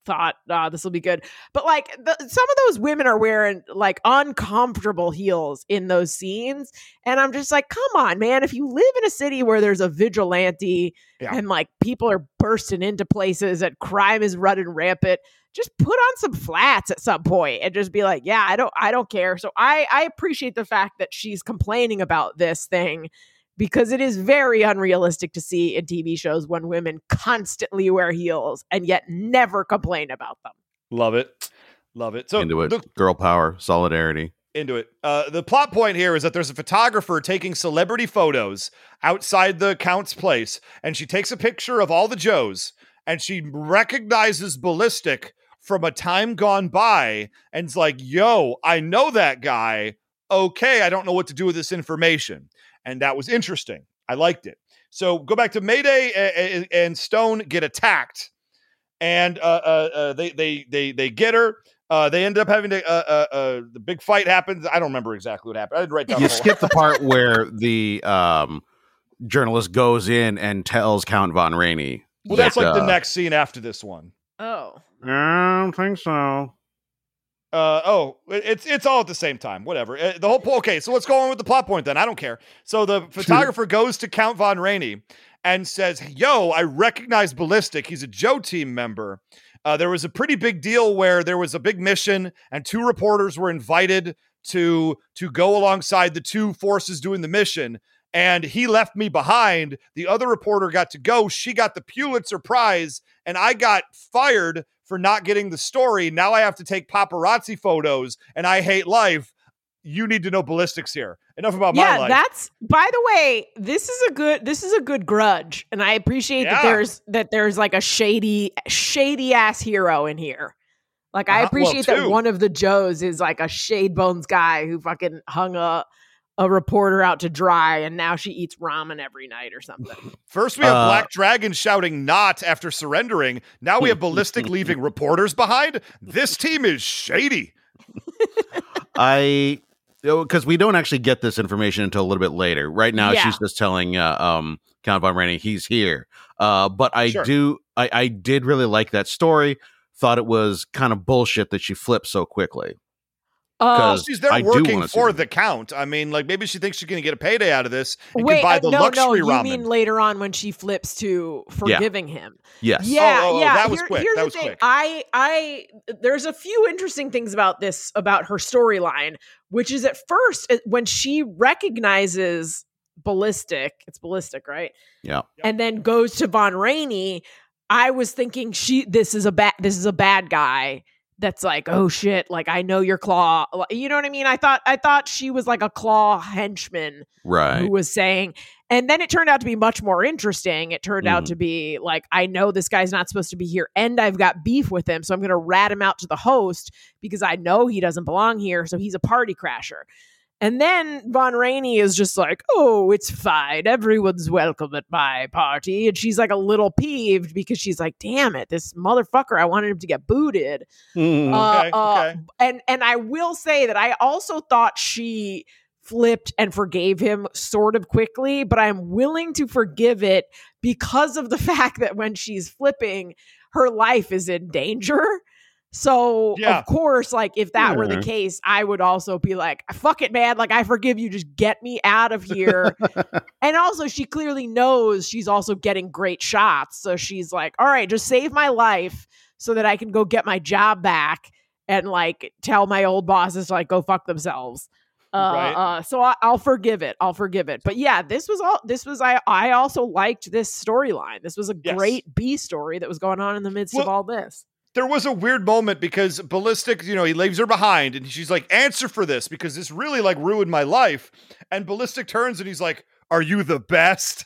thought, uh, this will be good. But like the, some of those women are wearing like uncomfortable heels in those scenes. And I'm just like, come on, man. If you live in a city where there's a vigilante yeah. and like people are bursting into places and crime is running rampant, just put on some flats at some point and just be like, yeah, I don't, I don't care. So I, I appreciate the fact that she's complaining about this thing, because it is very unrealistic to see in T V shows when women constantly wear heels and yet never complain about them. Love it. Love it. So into it. The, Girl power, solidarity. Into it. Uh, the plot point here is that there's a photographer taking celebrity photos outside the Count's place, and she takes a picture of all the Joes, and she recognizes Ballistic from a time gone by, and it's like, yo, I know that guy. Okay, I don't know what to do with this information. And that was interesting. I liked it. So go back to Mayday and Stone get attacked, and uh, uh, uh, they they they they get her. Uh, they end up having to. Uh, uh, uh, the big fight happens. I don't remember exactly what happened. I didn't write down. You skip the part where the um, journalist goes in and tells Count Von Rainey. Well, that, that's like uh, the next scene after this one. Oh, I don't think so. Uh, oh, it's it's all at the same time. Whatever. Uh, the whole po- okay. So let's go on with the plot point then. I don't care. So the photographer goes to Count Von Rainey and says, "Yo, I recognize Ballistic. He's a Joe team member. Uh, there was a pretty big deal where there was a big mission, and two reporters were invited to to go alongside the two forces doing the mission. And he left me behind. The other reporter got to go. She got the Pulitzer Prize, and I got fired for not getting the story. Now I have to take paparazzi photos, and I hate life. You need to know Ballistic's here. Enough about yeah, my life." That's, by the way, this is a good this is a good grudge, and I appreciate Yeah. that there's that there's like a shady shady ass hero in here. Like I Uh-huh. appreciate Well, that too. one of the Joes is like a shade bones guy who fucking hung a a reporter out to dry, and now she eats ramen every night or something. First, we have Uh, Black Dragon shouting "not" after surrendering. Now we have Ballistic leaving reporters behind. This team is shady. I, because we don't actually get this information until a little bit later. Right now, Yeah. she's just telling uh, um, Count Von Rainey he's here. Uh, but I Sure. do, I, I did really like that story. Thought it was kind of bullshit that she flipped so quickly. Uh, Because She's there I do working wanna see for them. the Count. I mean, like maybe she thinks she's going to get a payday out of this and wait, can buy uh, the no, luxury no, you ramen. mean later on when she flips to forgiving him? Yes. Yeah, Oh, oh, oh, yeah. that was Here- quick. Here's That the was thing. quick. I, I, there's a few interesting things about this, about her storyline, which is at first uh, when she recognizes Ballistic, it's Ballistic, right? Yeah. And then goes to Von Rainey. I was thinking she, this is a bad, this is a bad guy. That's like, oh shit, like I know your Claw. You know what I mean? I thought I thought she was like a Claw henchman Right. who was saying, and then it turned out to be much more interesting. It turned out Mhm. to be like, I know this guy's not supposed to be here, and I've got beef with him, so I'm going to rat him out to the host because I know he doesn't belong here, so he's a party crasher. And then Von Rainey is just like, oh, it's fine. Everyone's welcome at my party. And she's like a little peeved because she's like, damn it, this motherfucker, I wanted him to get booted. Mhm. Uh, Okay, uh, okay. And and I will say that I also thought she flipped and forgave him sort of quickly, but I'm willing to forgive it because of the fact that when she's flipping, her life is in danger. So Yeah. of course, like if that were the Yeah. case, I would also be like, fuck it, man. Like I forgive you. Just get me out of here. And also she clearly knows she's also getting great shots. So she's like, all right, just save my life so that I can go get my job back and like tell my old bosses to like go fuck themselves. Uh, Right. uh, so I, I'll forgive it. I'll forgive it. But yeah, this was all. This was I. I also liked this storyline. This was a Yes. great B story that was going on in the midst of Well, all this. There was a weird moment because Ballistic, you know, he leaves her behind and she's like, answer for this because this really like ruined my life. And Ballistic turns and he's like, are you the best?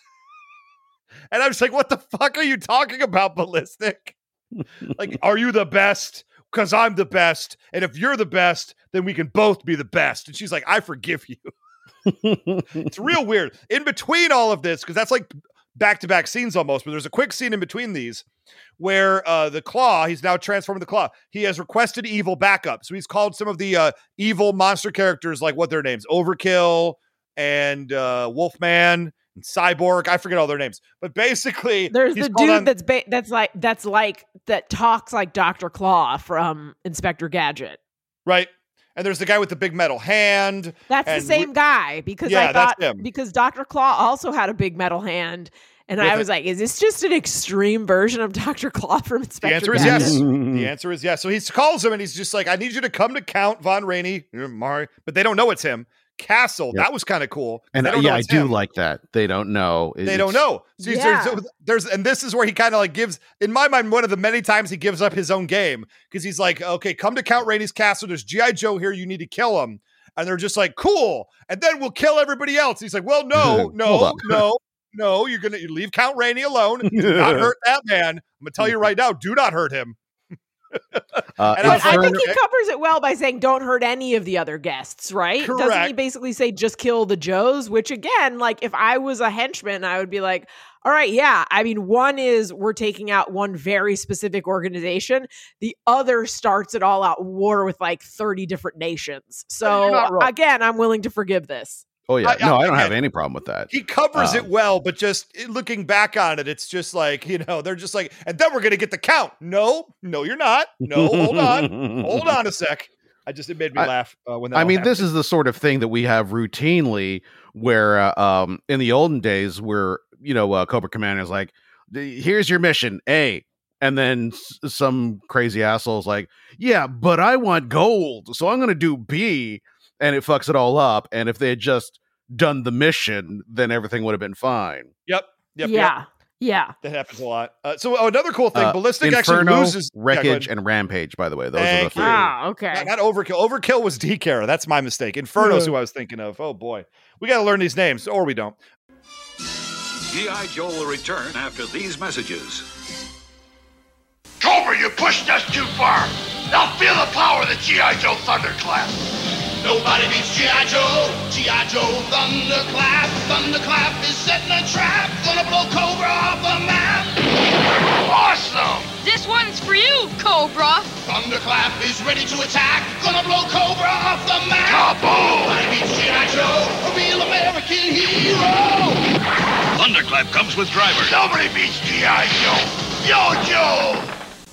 And I'm just like, what the fuck are you talking about, Ballistic? Like, are you the best? Because I'm the best. And if you're the best, then we can both be the best. And she's like, I forgive you. It's real weird. In between all of this, because that's like back-to-back scenes almost, but there's a quick scene in between these where uh, the Claw, he's now transformed the Claw. He has requested evil backup. So he's called some of the uh, evil monster characters, like what their names, Overkill and uh, Wolfman and Cyborg. I forget all their names, but basically, there's he's the called dude on- that's ba- that's like that's like that talks like Doctor Claw from Inspector Gadget. right. And there's the guy with the big metal hand. That's and the same we- guy because Yeah, I that's thought him. because Doctor Claw also had a big metal hand. And With I it. was like, is this just an extreme version of Doctor Claw from Inspector The answer is Gadget? yes. The answer is yes. So he calls him and he's just like, I need you to come to Count Von Rainey, Mari, but they don't know it's him. Castle, Yep. that was kind of cool. And They uh, don't know yeah, I it's do him. like that. They don't know. They It's- don't know. So he's- Yeah. there's, there's and this is where he kind of like gives, in my mind, one of the many times he gives up his own game because he's like, okay, come to Count Rainey's castle. There's G I. Joe here. You need to kill him. And they're just like, cool. And then we'll kill everybody else. He's like, well, no, Hold no, up. no, no. You're gonna you leave Count Rainey alone. Do not hurt that man. I'm gonna tell you right now. Do not hurt him. Uh, And I But was I like- think he covers it well by saying, don't hurt any of the other guests, right? Doesn't he Correct. basically say, just kill the Joes? Which, again, like, if I was a henchman, I would be like, all right, yeah. I mean, one is we're taking out one very specific organization. The other starts an all-out war with, like, thirty different nations. You're So, not wrong. again, I'm willing to forgive this. oh yeah, I- no, I don't I- have any problem with that. He covers Um, it well, but just it- looking back on it, it's just like, you know, they're just like, and then we're going to get the count. No, no, you're not. No, hold on. Hold on a sec. I just, it made me I- laugh uh, when that I all mean, happened. this is the sort of thing that we have routinely where, uh, um, in the olden days, where, you know, uh, Cobra Commander is like, here's your mission, A. And then s- some crazy asshole's like, yeah, but I want gold. So I'm going to do B. And it fucks it all up. And if they had just done the mission, then everything would have been fine. Yep. Yep. Yep. yeah. Yeah. That happens a lot. Uh, so oh, another cool thing, Uh, Ballistic Inferno, actually loses Yeah, go Wreckage, ahead. and Rampage, by the way. Those Thank are the three. you. Ah, okay. Not, not Overkill. Overkill was D Kara. That's my mistake. Inferno's who I was thinking of. Oh boy, we got to learn these names, or we don't. G I. Joe will return after these messages. Cobra, you pushed us too far. Now feel the power of the G I. Joe Thunderclap. Nobody beats G I. Joe. G I. Joe Thunderclap. Thunderclap is setting a trap. Gonna blow Cobra off the map. Awesome! This one's for you, Cobra. Thunderclap is ready to attack. Gonna blow Cobra off the map. Kaboom! Nobody beats G I. Joe, a real American hero. Thunderclap comes with drivers. Nobody beats G I. Joe. Yo, Joe!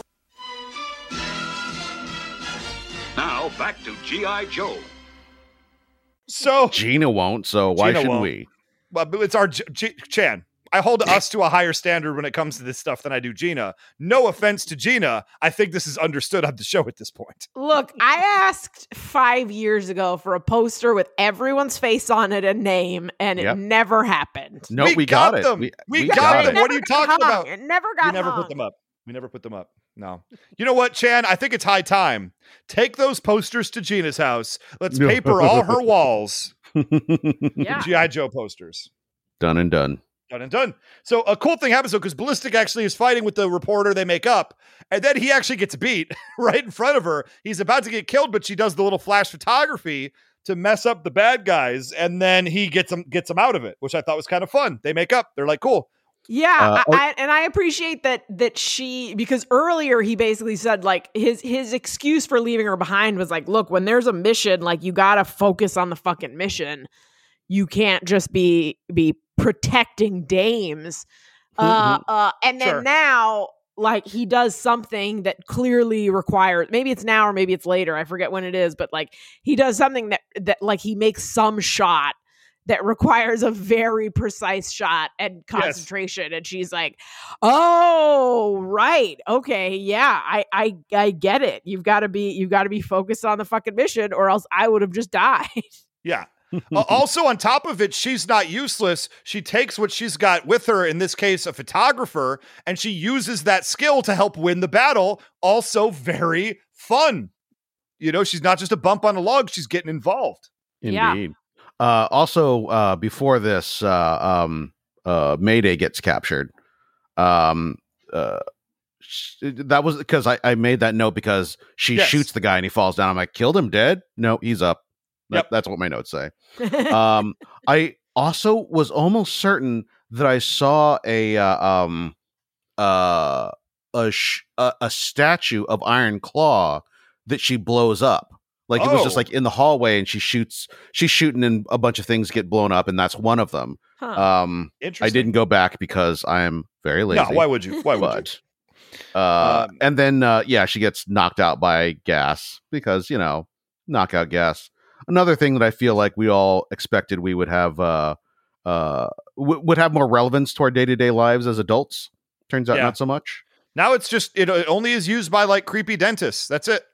Now back to G I. Joe. So Gina won't, so why Gina should won't. we? well, but it's our G- G- Chan. I hold us to a higher standard when it comes to this stuff than I do Gina. No offense to Gina. I think this is understood on the show at this point. Look, I asked five years ago for a poster with everyone's face on it and name, and it Yep. never happened. No, We we, got, got it. them. We, We we got got them. it. What are you Never got talking hung. about? It never got We never hung. put them up. We never put them up. No. You know what, Chan? I think it's high time. Take those posters to Gina's house. Let's paper all her walls. Yeah. G I. Joe posters. Done and done. Done and done. So a cool thing happens though, because Ballistic actually is fighting with the reporter they make up, and then he actually gets beat right in front of her. He's about to get killed, but she does the little flash photography to mess up the bad guys, and then he gets them gets them out of it, which I thought was kind of fun. They make up. They're like, cool. Yeah, Uh, I, I, and I appreciate that that she because earlier he basically said like his his excuse for leaving her behind was like, look, when there's a mission, like you gotta focus on the fucking mission. You can't just be be protecting dames. Uh, uh, and then Sure. now, like he does something that clearly requires maybe it's now or maybe it's later. I forget when it is, but like he does something that that like he makes some shot that requires a very precise shot and concentration. And she's like, oh, right. Okay. Yeah, I, I, I get it. You've got to be, you've got to be focused on the fucking mission or else I would have just died. Yeah. Uh, also, on top of it, she's not useless. She takes what she's got with her, in this case, a photographer, and she uses that skill to help win the battle. Also, very fun. You know, she's not just a bump on a log, she's getting involved. Yeah. Indeed. Uh, also, uh, before this, uh, um, uh, Mayday gets captured. Um, uh, sh- that was because I, I made that note because she Yes. shoots the guy and he falls down. I'm like, killed him, dead? No, he's up. That, Yep. That's what my notes say. um, I also was almost certain that I saw a uh, um uh a, sh- a a statue of Iron Claw that she blows up. Like it was just Oh. like in the hallway, and she shoots. She's shooting, and a bunch of things get blown up, and that's one of them. Huh. Um, Interesting. I didn't go back because I am very lazy. No, why would you? Why would you? but uh, Um, and then uh, yeah, she gets knocked out by gas because you know knockout gas. Another thing that I feel like we all expected we would have uh, uh, w- would have more relevance to our day to day lives as adults. Turns out Yeah. not so much. Now it's just it, it only is used by like creepy dentists. That's it.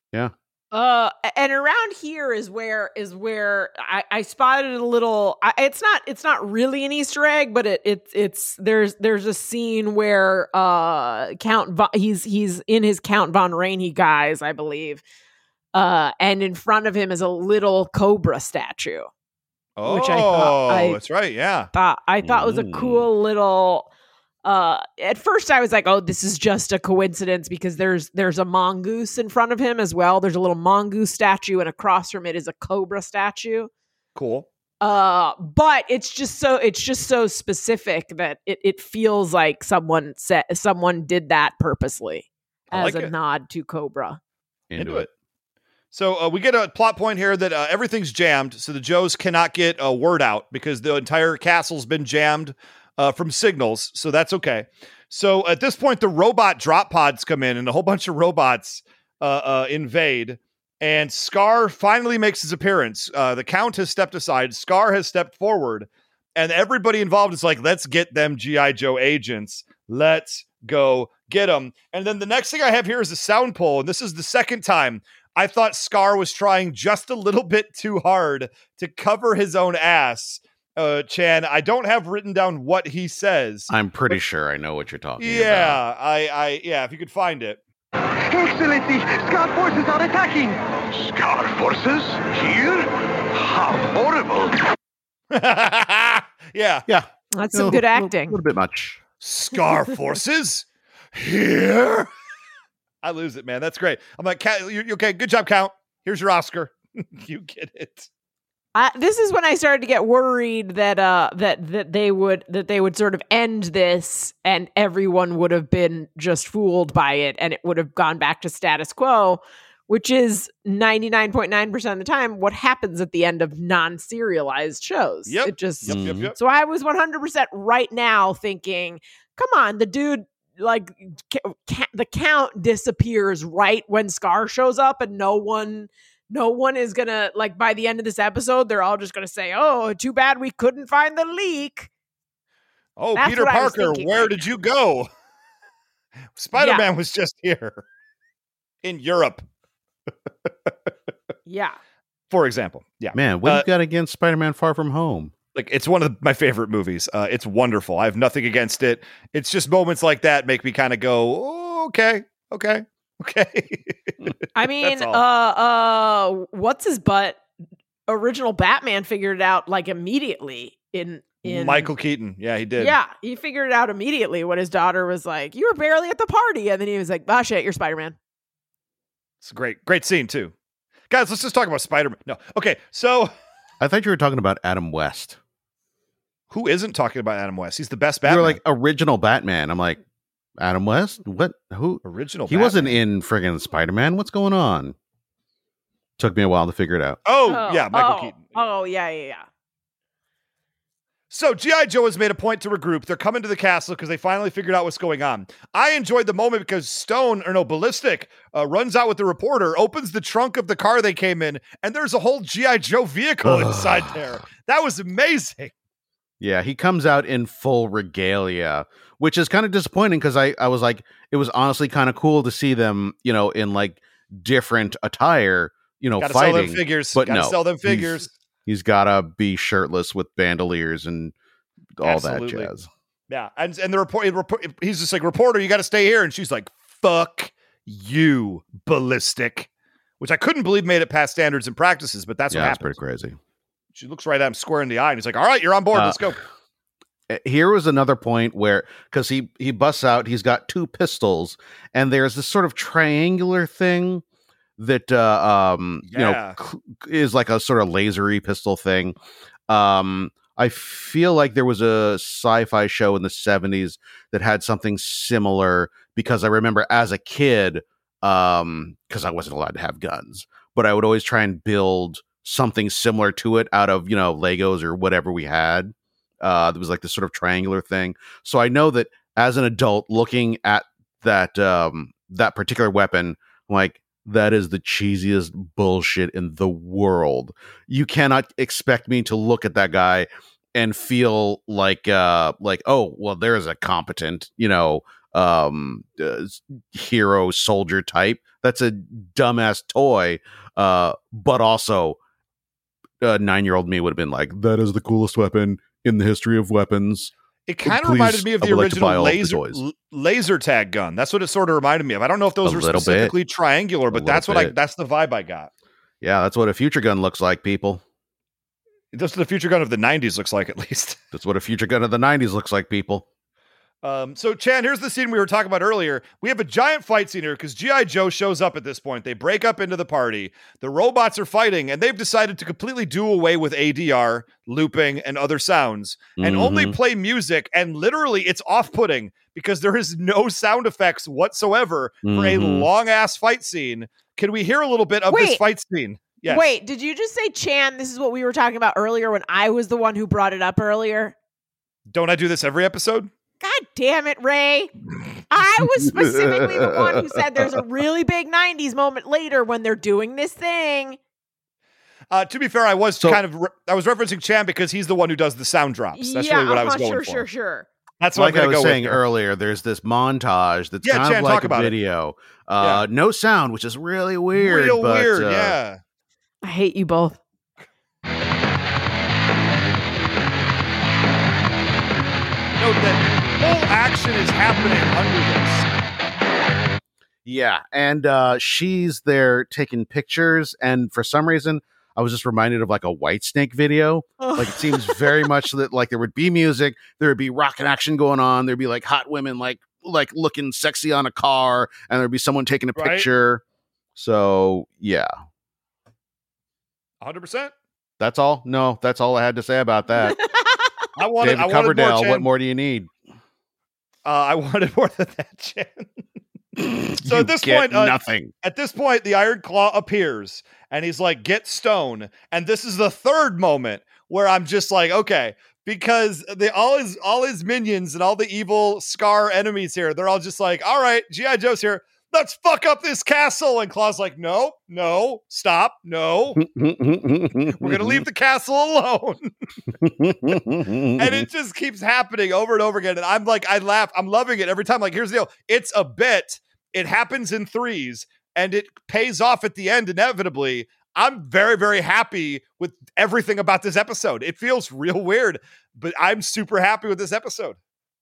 Uh, and around here is where is where I, I spotted a little. I, it's not it's not really an Easter egg, but it it's it's there's there's a scene where uh Count Von, he's he's in his Count Von Rainey guise, I believe, uh, and in front of him is a little cobra statue. Oh, Which I thought I- that's right. Yeah. Thought I thought was a Ooh. cool little. Uh, at first I was like, oh, this is just a coincidence because there's there's a mongoose in front of him as well. There's a little mongoose statue, and across from it is a cobra statue. Cool. Uh, but it's just so it's just so specific that it, it feels like someone said someone did that purposely I as like a it. nod to Cobra. Into it. So uh, we get a plot point here that uh, everything's jammed, so the Joes cannot get a word out because the entire castle's been jammed uh, from signals. So that's okay. So at this point, the robot drop pods come in, and a whole bunch of robots uh, uh, invade. And Scar finally makes his appearance. Uh, the Count has stepped aside. Scar has stepped forward, and everybody involved is like, "Let's get them G I Joe agents. Let's go get them." And then the next thing I have here is a sound pole, and this is the second time I thought Scar was trying just a little bit too hard to cover his own ass. Uh, Chan, I don't have written down what he says. I'm pretty sure I know what you're talking about. Yeah, I, I, yeah. If you could find it. Excellency, Scout forces are attacking. Scar forces? Here? How horrible. yeah. Yeah. That's A some little- good little- acting. A little bit much. Scar forces here. I lose it, man. That's great. I'm like, Count, you, you okay? Good job, Count. Here's your Oscar. You get it. I, this is when I started to get worried that uh that that they would that they would sort of end this and everyone would have been just fooled by it and it would have gone back to status quo, which is ninety-nine point nine percent of the time what happens at the end of non-serialized shows. Yep. It just Yep. Yep. Yep. So I was one hundred percent right now thinking, come on, the dude like ca- ca- the Count disappears right when Scar shows up and no one No one is gonna, like, by the end of this episode, they're all just gonna say, oh, too bad we couldn't find the leak. Oh, That's Peter what I was Parker, thinking where right did you go? Spider-Man was just here in Europe, Yeah. for example. Yeah. Man, what Uh, you got against Spider-Man Far From Home? Like, it's one of the, my favorite movies. Uh, it's wonderful. I have nothing against it. It's just moments like that make me kind of go, oh, okay, okay, okay. I mean, That's all. uh, uh, what's his butt? Original Batman figured it out, like, immediately in, in Michael Keaton. Yeah, he did. Yeah, he figured it out immediately when his daughter was like, you were barely at the party. And then he was like, ah, shit, you're Spider-Man. It's a great, great scene, too. Guys, let's just talk about Spider-Man. No. Okay, so I thought you were talking about Adam West. who isn't talking about Adam West? He's the best You Batman. were like original Batman. I'm like, Adam West? What? Who? original He Batman. wasn't in friggin' Spider-Man. What's going on? Took me a while to figure it out. Oh, yeah, Michael oh, Keaton. Oh, yeah, yeah, yeah. So G I. Joe has made a point to regroup. They're coming to the castle because they finally figured out what's going on. I enjoyed the moment because Stone, or no, Ballistic, uh, runs out with the reporter, opens the trunk of the car they came in, and there's a whole G I. Joe vehicle inside there. That was amazing. Yeah, he comes out in full regalia, which is kind of disappointing because I, I was like, it was honestly kind of cool to see them, you know, in like different attire, you know, Gotta sell them fighting. figures. but Gotta no, sell them he's- figures. He's got to be shirtless with bandoliers and all Absolutely. that jazz. Yeah, and and the report, report he's just like, reporter, you got to stay here, and she's like, fuck you, Ballistic, which I couldn't believe made it past standards and practices, but that's yeah, what that's happened. pretty crazy. She looks right at him square in the eye, and he's like, all right, you're on board. Uh, Let's go. Here was another point where, because he he busts out, he's got two pistols, and there's this sort of triangular thing that uh, um you Yeah. know cl- is like a sort of lasery pistol thing. Um, I feel like there was a sci-fi show in the seventies that had something similar because I remember as a kid um, because I wasn't allowed to have guns. But I would always try and build something similar to it out of, you know, Legos or whatever we had. Uh, there was like this sort of triangular thing. So I know that as an adult looking at that um, that particular weapon, like, that is the cheesiest bullshit in the world. You cannot expect me to look at that guy and feel like, uh, like, oh, well, there's a competent, you know, um, uh, hero soldier type. That's a dumbass toy. Uh, but also, uh, nine-year-old me would have been like, that is the coolest weapon in the history of weapons. It kind of Please, reminded me of the I would like to buy original all of the laser toys. l- laser tag gun. That's what it sort of reminded me of. I don't know if those A were little specifically bit. triangular, but A that's what little I bit. that's the vibe I got. Yeah, that's what a future gun looks like, people. That's what the future gun of the nineties looks like, at least. That's what a future gun of the nineties looks like, people. Um, so, Chan, here's the scene we were talking about earlier. We have a giant fight scene here because G I. Joe shows up at this point. They break up into the party. The robots are fighting, and they've decided to completely do away with A D R, looping, and other sounds, and Mhm. only play music. And literally, it's off-putting because there is no sound effects whatsoever for a Mhm. long-ass fight scene. Can we hear a little bit of this Wait. fight scene? Yes. Wait, did you just say Chan? This is what we were talking about earlier when I was the one who brought it up earlier. Don't I do this every episode? God damn it, Ray. I was specifically the one who said there's a really big nineties moment later when they're doing this thing. Uh, to be fair, I was So- kind of re- I was referencing Chan because he's the one who does the sound drops. That's yeah, really what I was uh-huh, going sure, for. sure, sure. That's what Like I'm I gonna was go saying with here. earlier, there's this montage that's Yeah, kind Chan, of like talk a about it. video. Uh, no sound, which is really weird. Real but, weird, uh, yeah. I hate you both. Note that whole action is happening under this. Yeah, and uh, she's there taking pictures, and for some reason, I was just reminded of like a Whitesnake video. Like it seems very much that like there would be music, there would be rock and action going on, there'd be like hot women like like looking sexy on a car, and there'd be someone taking a Right. picture. So yeah, one hundred percent. that's all. No, that's all I had to say about that. I wanted, David I wanted more, Coverdale, Chan. what more do you need? Uh, I wanted more than that, Chan. So You at this get point, uh, nothing. At this point, the Iron Claw appears and he's like, get stone. And this is the third moment where I'm just like, okay, because they all his all his minions and all the evil Scar enemies here, they're all just like, all right, G I. Joe's here. Let's fuck up this castle. And Claw's like, no, no, stop, no. We're gonna leave the castle alone. And it just keeps happening over and over again. And I'm like, I laugh. I'm loving it every time. Like, here's the deal. It's a bit. It happens in threes and it pays off at the end inevitably. I'm very, very happy with everything about this episode. It feels real weird, but I'm super happy with this episode.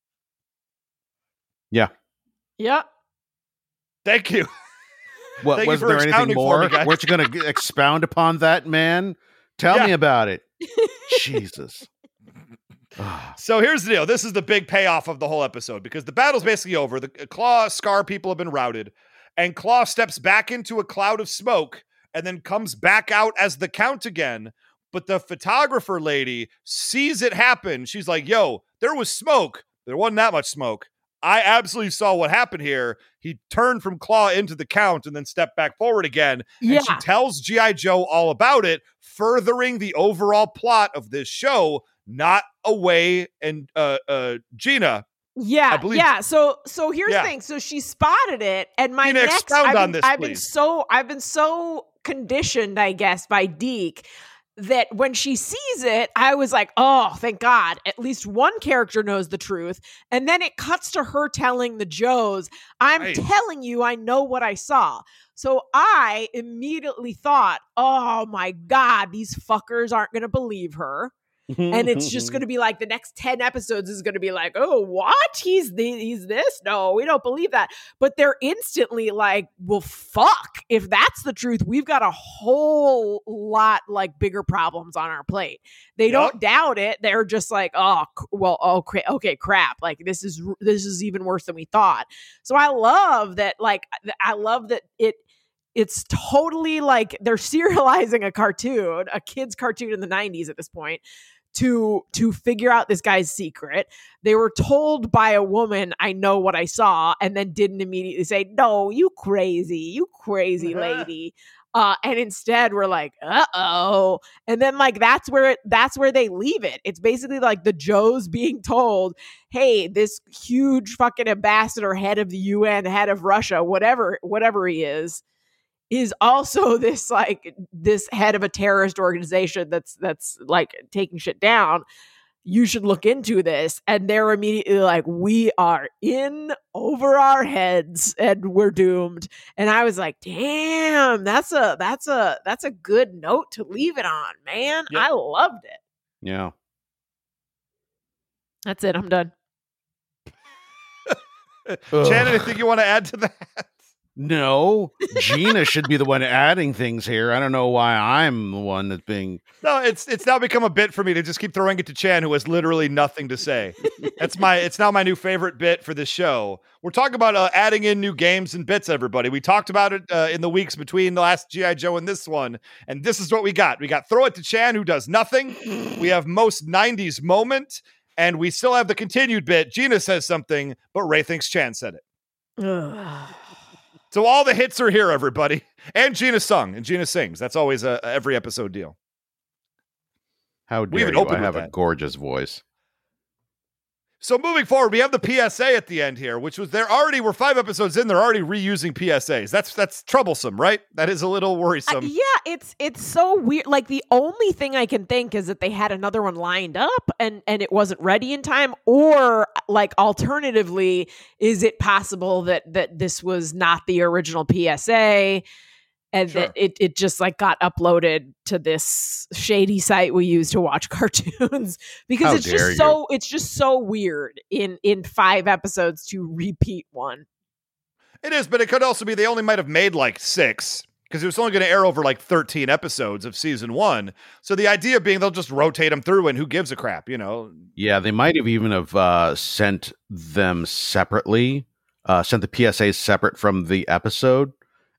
Yeah. Yep. Thank you. What, Thank you was for there anything expounding for more? me, guys. Weren't you going to expound upon that, man? Tell Yeah. me about it. Jesus. Ah. So here's the deal. This is the big payoff of the whole episode because the battle's basically over. The Claw Scar people have been routed, and Claw steps back into a cloud of smoke and then comes back out as the Count again. But the photographer lady sees it happen. She's like, yo, there was smoke. There wasn't that much smoke. I absolutely saw what happened here. He turned from Claw into the Count and then stepped back forward again. Yeah. And she tells G I. Joe all about it, furthering the overall plot of this show, not away and uh uh Gina. Yeah, I believe- yeah. So, so here's Yeah. the thing. So she spotted it, and my Gina, next. expound I've on been, this, I've been please. so, I've been so conditioned, I guess, by Deke that when she sees it, I was like, oh, thank God, at least one character knows the truth. And then it cuts to her telling the Joes, I'm Right. telling you, I know what I saw. So I immediately thought, oh my God, these fuckers aren't going to believe her. And it's just going to be like the next ten episodes is going to be like, oh, what? He's the, he's this? No, we don't believe that. But they're instantly like, well, fuck. If that's the truth, we've got a whole lot like bigger problems on our plate. They Yep. don't doubt it. They're just like, oh, c- well, oh, cra- okay, crap. Like this is this is even worse than we thought. So I love that. Like I love that it. It's totally like they're serializing a cartoon, a kid's cartoon in the nineties at this point, to to figure out this guy's secret. They were told by a woman, I know what I saw, and then didn't immediately say, no, you crazy, you crazy lady. Uh, and instead we're like, uh-oh. And then like, that's where it, that's where they leave it. It's basically like the Joes being told, hey, this huge fucking ambassador, head of the U N, head of Russia, whatever, whatever he is, is also this like this head of a terrorist organization that's that's like taking shit down. You should look into this. And they're immediately like, we are in over our heads and we're doomed. And I was like, damn, that's a that's a that's a good note to leave it on, man. Yep. I loved it. Yeah. That's it. I'm done. Chan, anything you want to add to that? No, Gina should be the one adding things here. I don't know why I'm the one that's being. No, it's it's now become a bit for me to just keep throwing it to Chan, who has literally nothing to say. That's my it's now my new favorite bit for this show. We're talking about uh, adding in new games and bits, everybody. We talked about it uh, in the weeks between the last G I. Joe and this one, and this is what we got. We got Throw It to Chan, who does nothing. We have Most nineties Moment, and we still have the continued bit. Gina says something, but Ray thinks Chan said it. So all the hits are here, everybody. And Gina sung, and Gina sings. That's always a, a every episode deal. How We dare even you? opened I with have a that. gorgeous voice. So moving forward, we have the P S A at the end here, which was they're already we're five episodes in. They're already reusing P S As. That's that's troublesome, right? That is a little worrisome. Uh, yeah, it's it's so weird. Like the only thing I can think is that they had another one lined up and and it wasn't ready in time, or like alternatively, is it possible that that this was not the original P S A? And Sure. that it, it just like got uploaded to this shady site we use to watch cartoons because How it's dare just so it's just so weird in in five episodes to repeat one. It is, but it could also be they only might have made like six because it was only going to air over like thirteen episodes of season one. So the idea being they'll just rotate them through, and who gives a crap, you know? Yeah, they might have even have uh, sent them separately, uh, sent the P S As separate from the episode.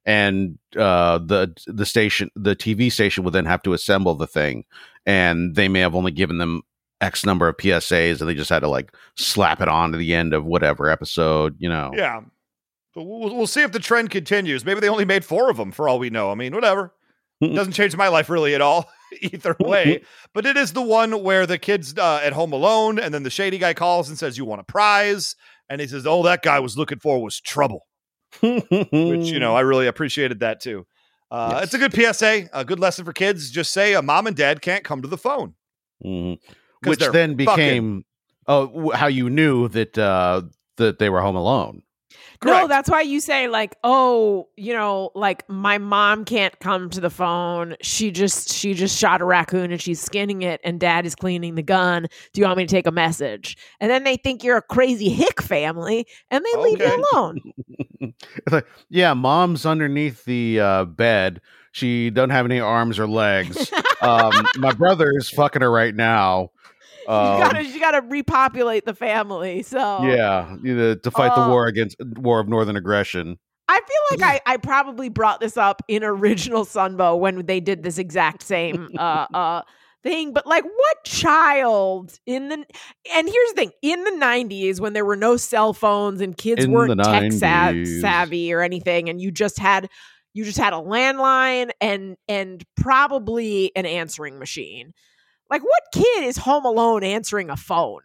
And uh, the the station, the T V station would then have to assemble the thing, and they may have only given them X number of P S As, and they just had to like slap it on to the end of whatever episode, you know. Yeah. But we'll, we'll see if the trend continues. Maybe they only made four of them for all we know. I mean, whatever. It doesn't change my life really at all either way. But it is the one where the kid's uh, at home alone, and then the shady guy calls and says, you want a prize? And he says, oh, that guy was looking for was trouble. Which, you know, I really appreciated that too. Uh, Yes. It's a good P S A, a good lesson for kids. Just say a mom and dad can't come to the phone. Mhm. 'Cause Which they're then became oh, w- how you knew that uh, that they were home alone. No, Correct. that's why you say like, oh, you know, like my mom can't come to the phone. She just she just shot a raccoon and she's skinning it, and dad is cleaning the gun. Do you want me to take a message? And then they think you're a crazy hick family, and they leave Okay. you alone. It's like, yeah, mom's underneath the uh, bed. She doesn't have any arms or legs. um, my brother's fucking her right now. you Um, gotta you gotta repopulate the family. So yeah, you know, to fight the Uh, war against war of northern aggression. I feel like I, I probably brought this up in original Sunbow when they did this exact same uh uh thing, but like what child in the and here's the thing, in the nineties when there were no cell phones and kids In weren't the tech sav- nineties. savvy or anything, and you just had you just had a landline and and probably an answering machine. Like what kid is home alone answering a phone?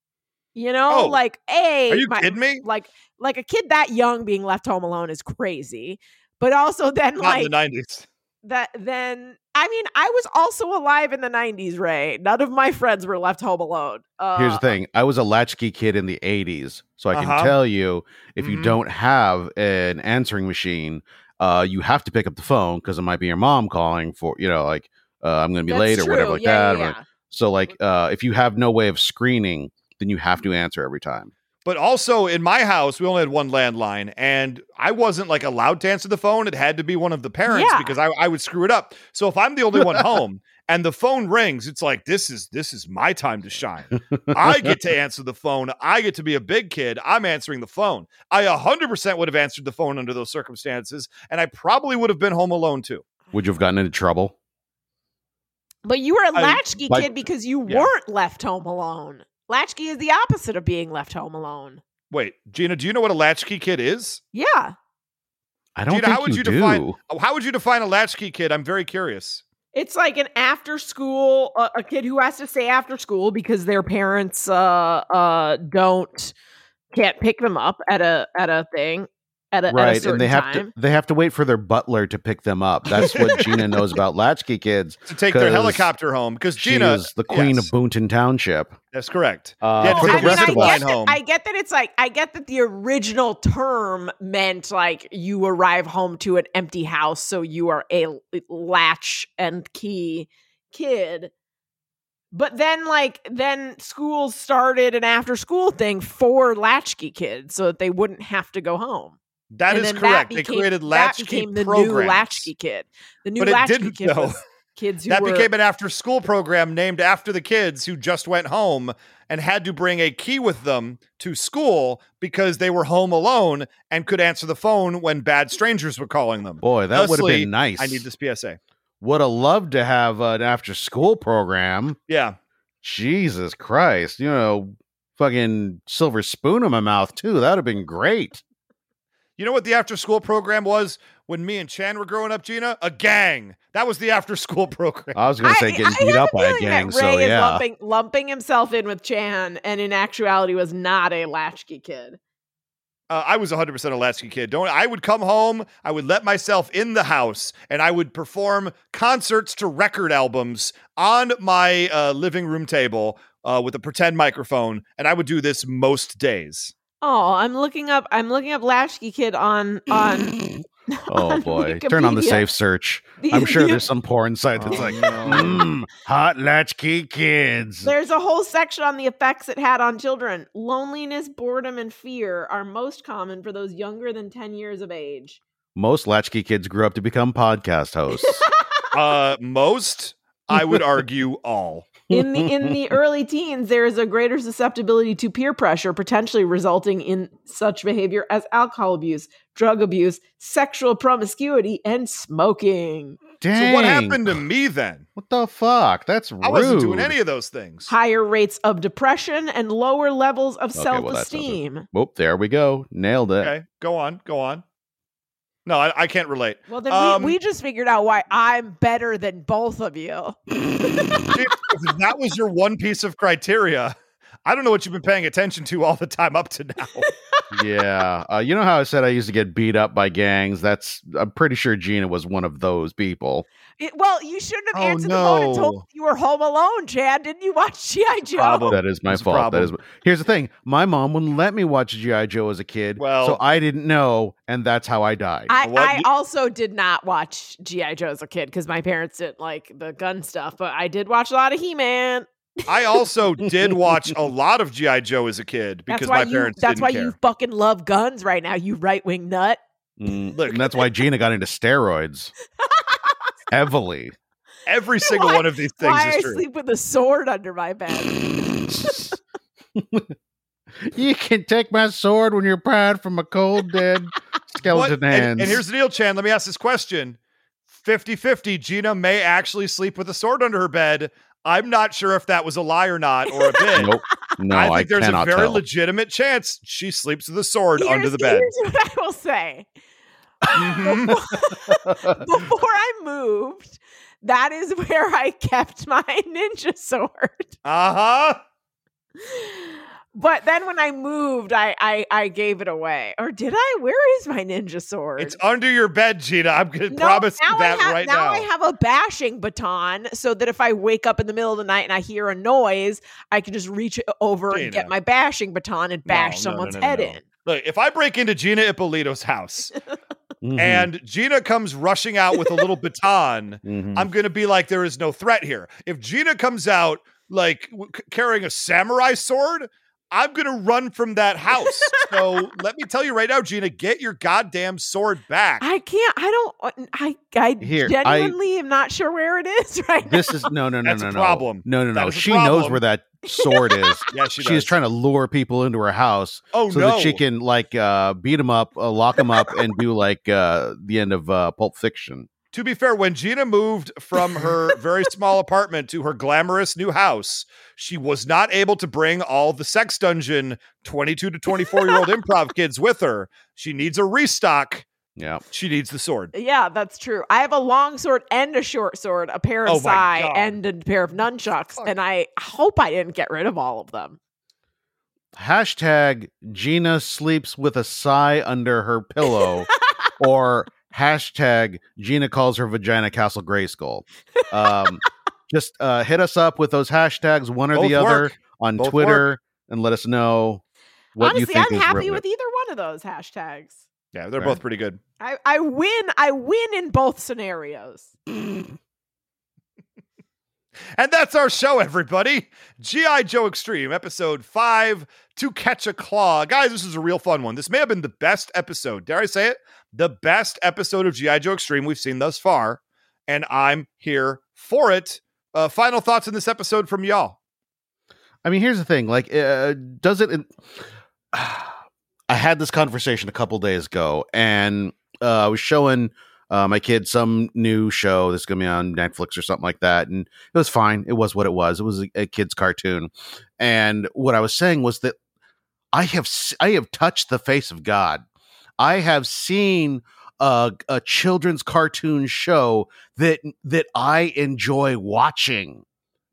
You know, Oh, like a Are you my- kidding me? like like a kid that young being left home alone is crazy. But also then Not in like the nineties. that then I mean I was also alive in the nineties, Ray. None of my friends were left home alone. Uh, Here's the thing: I was a latchkey kid in the eighties, so I can Uh-huh. tell you if Mhm. you don't have an answering machine, uh, you have to pick up the phone because it might be your mom calling for you know like uh, I'm going to be that's late or true. whatever like yeah, that. Yeah, Or- So like uh, if you have no way of screening, then you have to answer every time. But also in my house, we only had one landline, and I wasn't like allowed to answer the phone. It had to be one of the parents Yeah. because I, I would screw it up. So if I'm the only one home and the phone rings, it's like this is this is my time to shine. I get to answer the phone. I get to be a big kid. I'm answering the phone. I one hundred percent would have answered the phone under those circumstances, and I probably would have been home alone too. Would you have gotten into trouble? But you were a I- latchkey like- kid because you yeah. weren't left home alone. Latchkey is the opposite of being left home alone. Wait, Gina, do you know what a latchkey kid is? Yeah. I don't Gina, think how would you, you do. define how would you define a latchkey kid? I'm very curious. It's like an after school, uh, a kid who has to stay after school because their parents uh, uh, don't, can't pick them up at a at a thing. At a, at a Right, certain and they have time. to they have to wait for their butler to pick them up. That's what Gina knows about latchkey kids. To take their 'Cause helicopter home because She Gina is the queen yes, of Boonton Township. That's correct. Uh, Yeah, No, for I the mean, rest I of get, line that, home. I get that it's like, I get that the original term meant like you arrive home to an empty house, so you are a l- latch and key kid. But then, like, then schools started an after school thing for latchkey kids so that they wouldn't have to go home. That And is then correct. That they became, created that latchkey became the programs. new latchkey kid. The new But it latchkey didn't, kid though. was kids who That were, became an after school program named after the kids who just went home and had to bring a key with them to school because they were home alone and could answer the phone when bad strangers were calling them. Boy, that would have Thusly, been nice. I need this P S A. Would have loved to have an after school program. Yeah. Jesus Christ. You know, fucking silver spoon in my mouth, too. That would have been great. You know what the after school program was when me and Chan were growing up, Gina? A gang. That was the after school program. I was going to say I- getting I beat have up by a feeling gang, that Ray so is yeah. lumping, lumping himself in with Chan, and in actuality was not a latchkey kid. Uh, I was one hundred percent a latchkey kid. Don't I would come home, I would let myself in the house, and I would perform concerts to record albums on my uh, living room table uh, with a pretend microphone, and I would do this most days. Oh, I'm looking up. I'm looking up latchkey kid on on. Oh on boy. Turn on the Wikipedia. safe search. The- I'm sure the- there's some porn site that's Oh, like, no. mm, hot latchkey kids. There's a whole section on the effects it had on children. Loneliness, boredom, and fear are most common for those younger than ten years of age. Most latchkey kids grew up to become podcast hosts. Uh, most, I would argue, all. In the in the early teens, there is a greater susceptibility to peer pressure, potentially resulting in such behavior as alcohol abuse, drug abuse, sexual promiscuity, and smoking. Dang. So what happened to me then? What the fuck? That's rude. I wasn't doing any of those things. Higher rates of depression and lower levels of Okay, well, that does it. self-esteem. Whoop, there we go. Nailed it. Okay, go on, go on. No, I, I can't relate. Well, then Um, we, we just figured out why I'm better than both of you. If that was your one piece of criteria, I don't know what you've been paying attention to all the time up to now. Yeah. Uh, you know how I said I used to get beat up by gangs? That's I'm pretty sure Gina was one of those people. It- well, you shouldn't have Oh, answered the phone and told no. me you were home alone, Chad. Didn't you watch G I. Joe? Problem. That is my That's a fault. That is. problem. Here's the thing. My mom wouldn't let me watch G I. Joe as a kid, Well- so I didn't know, and that's how I died. I, What? I also did not watch G I. Joe as a kid because my parents didn't like the gun stuff, but I did watch a lot of He-Man. I also did watch a lot of G I. Joe as a kid because That's why my you. parents That's didn't why care. you fucking love guns right now, you right wing nut. Mm, Look. and that's why Gina got into steroids heavily. Every single Why- one of these things Why is I true. sleep with a sword under my bed? You can take my sword when you're proud from a cold dead skeleton What- hands. and, and here's the deal, Chan. Let me ask this question. fifty-fifty, Gina may actually sleep with a sword under her bed. I'm not sure if that was a lie or not, or a bit. nope. No, I I, think there's a cannot very tell. legitimate chance she sleeps with a sword Here's- under the bed. Here's what I will say. Mhm. Before I moved, that is where I kept my ninja sword. Uh-huh. But then when I moved, I, I I gave it away. Or did I? Where is my ninja sword? It's under your bed, Gina. I'm going to No, promise you now that I have, right now. now. I have a bashing baton so that if I wake up in the middle of the night and I hear a noise, I can just reach over and Gina. get my bashing baton and bash No, no, no, someone's no, no, head no. in. Look, if I break into Gina Ippolito's house Mhm. and Gina comes rushing out with a little baton, Mhm. I'm going to be like, there is no threat here. If Gina comes out like w- c- carrying a samurai sword, I'm going to run from that house. So let me tell you right now, Gina, get your goddamn sword back. I can't. I don't. I. I Here, I- genuinely am not sure where it is right This is no, no, no, That's no, a no. problem. No, no, That no. is a She knows problem. where that sword is. Yeah, she She's does. trying to lure people into her house Oh, so no. that she can like uh, beat them up, uh, lock them up, and do like uh, the end of uh, Pulp Fiction. To be fair, when Gina moved from her very small apartment to her glamorous new house, she was not able to bring all the Sex Dungeon twenty-two to twenty-four year old improv kids with her. She needs a restock. Yeah. She needs the sword. Yeah, that's true. I have a long sword and a short sword, a pair of Oh my sai God. and a pair of nunchucks, and I hope I didn't get rid of all of them. Hashtag Gina sleeps with a sigh under her pillow, or hashtag Gina calls her vagina Castle Grayskull. Um, just uh, hit us up with those hashtags, one or Both the other, work. on Both Twitter, work. and let us know what Honestly, you think I'm is happy relevant. with either one of those hashtags. Yeah, they're Right. both pretty good. I, I win. I win in both scenarios. And that's our show, everybody. G I. Joe Extreme, episode five, To Catch a Claw. Guys, this is a real fun one. This may have been the best episode, dare I say it? The best episode of G I. Joe Extreme we've seen thus far, and I'm here for it. Uh, final thoughts on this episode from y'all. I mean, here's the thing. Like, uh, does it... In- I had this conversation a couple days ago, and uh, I was showing uh, my kid some new show that's going to be on Netflix or something like that, and it was fine. It was what it was. It was a, a kid's cartoon, and what I was saying was that I have s- I have touched the face of God. I have seen a, a children's cartoon show that that I enjoy watching,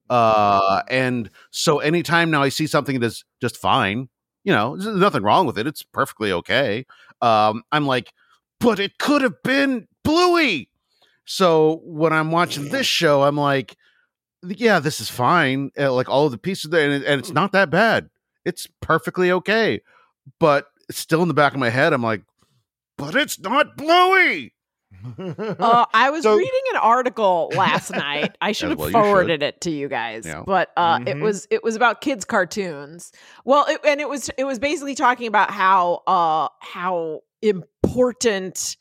uh, and so anytime now I see something that's just fine. You know, there's nothing wrong with it. It's perfectly okay. Um, I'm like, but it could have been Bluey. So when I'm watching this show, I'm like, yeah, this is fine. Uh, like all of the pieces there, and, it, and it's not that bad. It's perfectly okay. But it's still in the back of my head, I'm like, but it's not Bluey. Uh, I was So- reading an article last night. I should As have well you forwarded it to you guys, Yeah. but uh, it Mhm. was it was about kids' cartoons. Well, it, and it was it was basically talking about how uh how important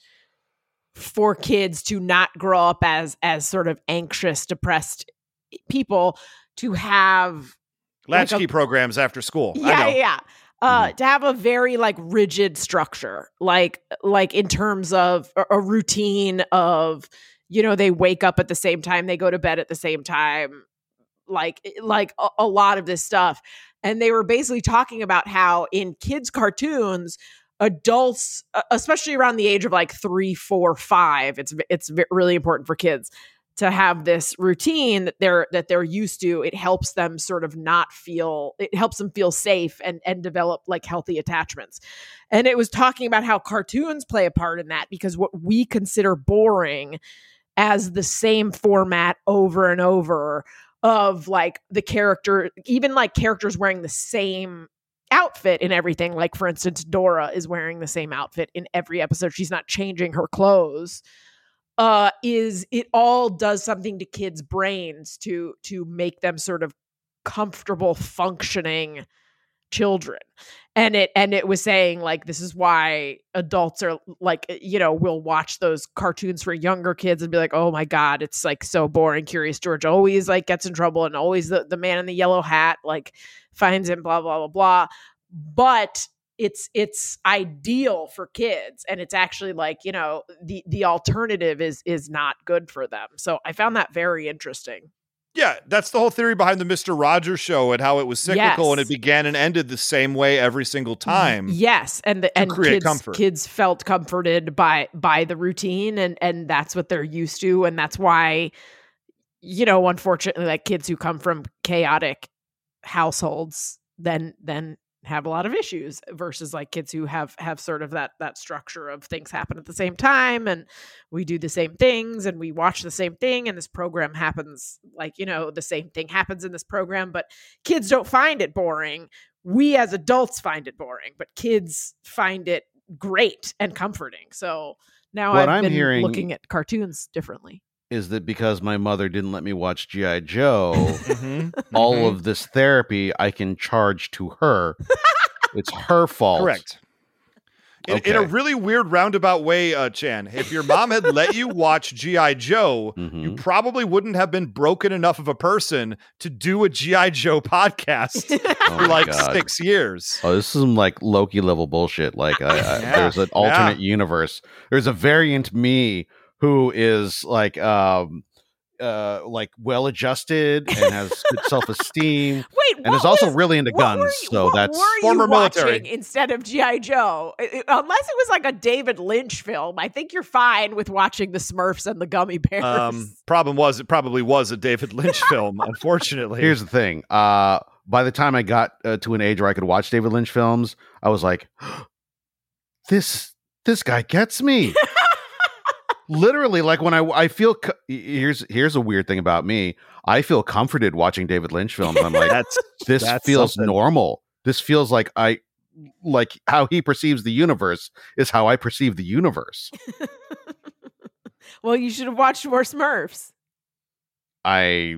for kids to not grow up as as sort of anxious, depressed people to have like Latchkey a- programs after school. I yeah, know. yeah. Uh, to have a very like rigid structure, like like in terms of a, a routine of, you know, they wake up at the same time, they go to bed at the same time, like like a, a lot of this stuff. And they were basically talking about how in kids' cartoons, adults, uh, especially around the age of like three, four, five, it's it's ve- really important for kids to have this routine that they're that they're used to. It helps them sort of not feel, it helps them feel safe and and develop like healthy attachments. And it was talking about how cartoons play a part in that, because what we consider boring as the same format over and over of like the character, even like characters wearing the same outfit and everything. Like, for instance, Dora is wearing the same outfit in every episode. She's not changing her clothes. Uh, is it all does something to kids' brains to to make them sort of comfortable functioning children. And it and it was saying like, this is why adults are like, you know, will watch those cartoons for younger kids and be like, oh my God, it's like so boring. Curious George always like gets in trouble, and always the, the man in the yellow hat like finds him, blah, blah, blah, blah. But it's it's ideal for kids, and it's actually like, you know, the the alternative is is not good for them. So I found that very interesting. Yeah, that's the whole theory behind the Mister Rogers show and how it was cyclical and Yes. it began and ended the same way every single time. Yes, and the, and create kids comfort. kids felt comforted by by the routine, and and that's what they're used to, and that's why, you know, unfortunately, like kids who come from chaotic households then then have a lot of issues versus like kids who have have sort of that that structure of things happen at the same time, and we do the same things and we watch the same thing, and this program happens, like, you know, the same thing happens in this program, but kids don't find it boring. We as adults find it boring, but kids find it great and comforting. So now What I've I'm been hearing- looking at cartoons differently. Is that because my mother didn't let me watch G I. Joe, Mhm. all Mhm. of this therapy I can charge to her. It's her fault. Correct. In, in a Okay. really weird roundabout way, uh, Chan, if your mom had let you watch G I. Joe, you Mhm. probably wouldn't have been broken enough of a person to do a G I. Joe podcast Oh for my like God. six years. Oh, this is some like Loki level bullshit. Like, I, I, Yeah, there's an alternate universe. There's a variant me who is like um uh like well adjusted and has good self esteem. Wait, and what is also was- really into what guns. were you- so what that's were you former watching military. instead of G I. Joe? It- it- unless it was like a David Lynch film, I think you're fine with watching the Smurfs and the Gummy Bears. Um, problem was, it probably was a David Lynch film, unfortunately. Here's the thing. Uh, by the time I got uh, to an age where I could watch David Lynch films, I was like, this this guy gets me. Literally, like when I I feel co- here's here's a weird thing about me. I feel comforted watching David Lynch films. I'm like, That's this that's feels something. normal. This feels like I like how he perceives the universe is how I perceive the universe. Well, you should have watched more Smurfs. I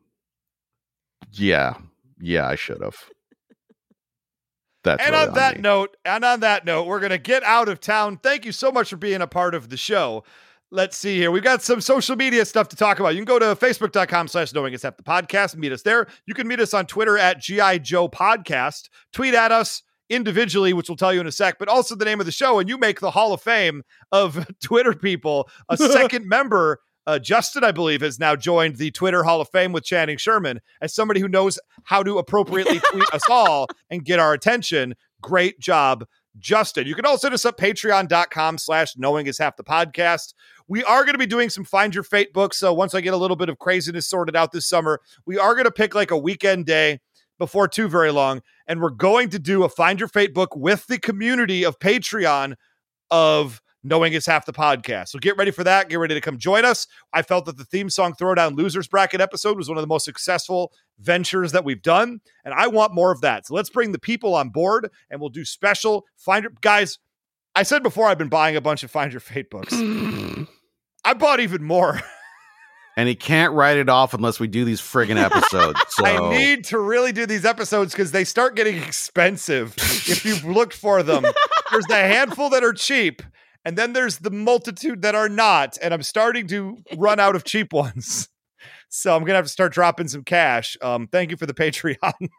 yeah yeah I should have. That's And really on that me. note, and on that note, we're gonna get out of town. Thank you so much for being a part of the show. Let's see here. We've got some social media stuff to talk about. You can go to facebook.com slash knowing it's half the podcast and meet us there. You can meet us on Twitter at G I Joe Podcast. Tweet at us individually, which we'll tell you in a sec, but also the name of the show. And you make the Hall of Fame of Twitter people. A second member, uh, Justin, I believe, has now joined the Twitter Hall of Fame with Channing Sherman as somebody who knows how to appropriately tweet us all and get our attention. Great job, Justin. You can also hit us up patreon.com slash knowing is half the podcast. We are going to be doing some Find Your Fate books. So once I get a little bit of craziness sorted out this summer, we are going to pick like a weekend day before too very long. And we're going to do a Find Your Fate book with the community of Patreon of Knowing is Half the Podcast. So get ready for that. Get ready to come join us. I felt that the theme song Throwdown Losers Bracket episode was one of the most successful ventures that we've done. And I want more of that. So let's bring the people on board and we'll do special Find Your... Guys, I said before I've been buying a bunch of Find Your Fate books. I bought even more. And he can't write it off unless we do these friggin' episodes. So. I need to really do these episodes because they start getting expensive if you've looked for them. There's the handful that are cheap, and then there's the multitude that are not, and I'm starting to run out of cheap ones. So I'm going to have to start dropping some cash. Um, thank you for the Patreon.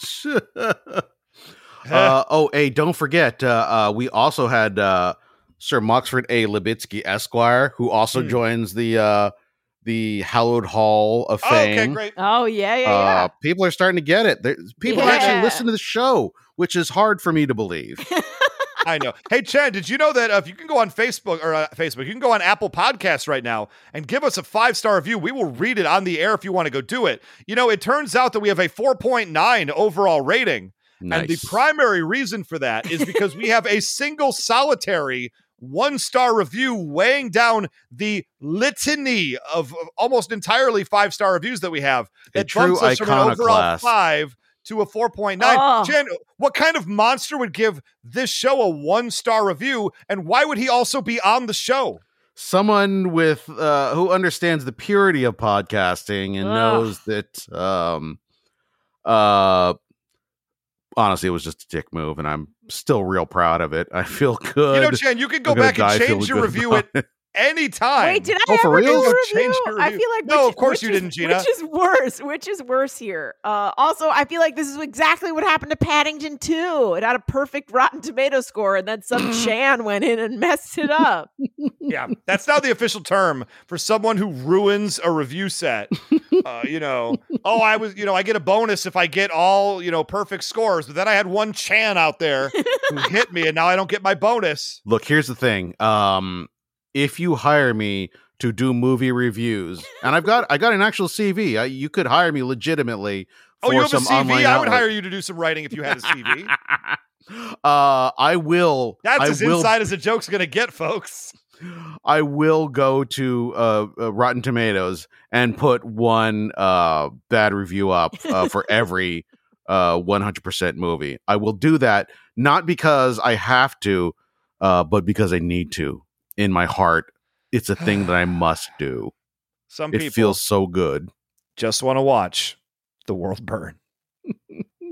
uh, oh, hey, don't forget, uh, uh, we also had uh, Sir Moxford A. Libitsky Esquire, who also Hmm. joins the uh, the Hallowed Hall of Oh, Fame. okay, great. Oh, yeah, yeah, Uh, yeah. people are starting to get it. There, people Yeah. actually listen to the show, which is hard for me to believe. I know. Hey, Chad, did you know that uh, if you can go on Facebook or uh, Facebook, you can go on Apple Podcasts right now and give us a five-star review. We will read it on the air if you want to go do it. You know, it turns out that we have a four point nine overall rating. Nice. And the primary reason for that is because we have a single solitary one-star review weighing down the litany of, of almost entirely five-star reviews that we have. A That true bumps us from an overall iconoclast. five to a four point nine. Oh. Jen, what kind of monster would give this show a one-star review, and why would he also be on the show? Someone with uh, who understands the purity of podcasting and Ugh. knows that um uh honestly it was just a dick move and I'm still real proud of it. I feel good. You know, Jen, you can go I'm gonna back and die change feeling your good review about at it. any time. Wait, did I Oh, for ever real? do a Change review? your I review. feel like No, which- of course which you is- didn't, Gina. Which is worse? Which is worse here? Uh, also, I feel like this is exactly what happened to Paddington two. It had a perfect Rotten Tomato score, and then some Chan went in and messed it up. Yeah, that's now the official term for someone who ruins a review set. Uh, you know, oh, I was, you know, I get a bonus if I get all, you know, perfect scores, but then I had one Chan out there who hit me, and now I don't get my bonus. Look, here's the thing. Um, if you hire me to do movie reviews, and I've got I got an actual C V, I, you could hire me legitimately. Oh, for you have a some C V? online I would outlet. hire you to do some writing if you had a C V. uh, I will. That's I as will, inside as a joke's gonna get, folks. I will go to uh, uh, Rotten Tomatoes and put one uh, bad review up uh, for every uh, one hundred percent movie. I will do that not because I have to, uh, but because I need to. In my heart, it's a thing that I must do. Some It people feels so good. just want to watch the world burn.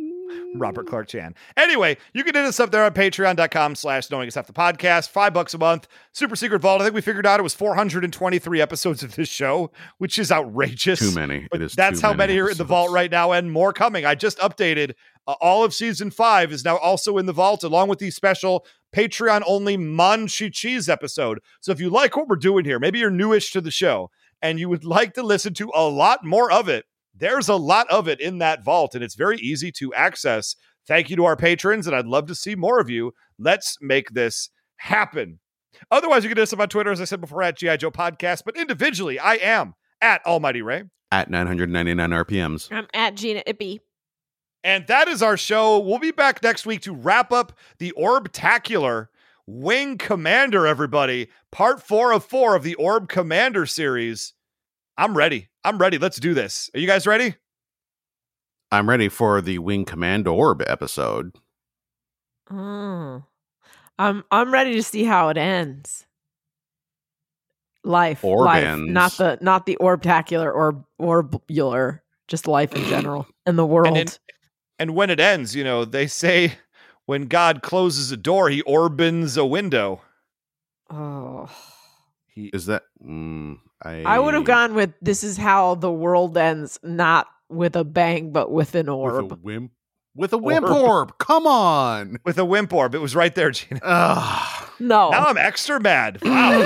Robert Clark Chan. Anyway, you can hit us up there on patreon.com slash knowing it's half the podcast. Five bucks a month. Super secret vault. I think we figured out it was four hundred twenty-three episodes of this show, which is outrageous. Too many. But it is that's too how many many are in the episodes. vault right now, and more coming. I just updated. Uh, all of season five is now also in the vault, along with the special Patreon-only Manchi Cheese episode. So if you like what we're doing here, maybe you're newish to the show, and you would like to listen to a lot more of it, there's a lot of it in that vault, and it's very easy to access. Thank you to our patrons, and I'd love to see more of you. Let's make this happen. Otherwise, you can hit us up on Twitter, as I said before, at G I. Joe Podcast, but individually, I am at Almighty Ray. At nine hundred ninety-nine R P Ms. I'm at Gina Ippy. And that is our show. We'll be back next week to wrap up the Orbtacular Wing Commander, everybody. Part four of four of the Orb Commander series. I'm ready. I'm ready. Let's do this. Are you guys ready? I'm ready for the Wing Command Orb episode. Mm. I'm I'm ready to see how it ends. Life, Orb life, ends. not the not the orbtacular or orbular, just life in general and the world. And, in, and when it ends, you know, they say when God closes a door, he orbins a window. Oh, He, Is that... Mm, I, I would have gone with this is how the world ends, not with a bang, but with an orb. With a wimp, with a wimp Orb. orb. Come on. with a wimp orb. It was right there, Gina. Ugh. No. Now I'm extra mad. Wow.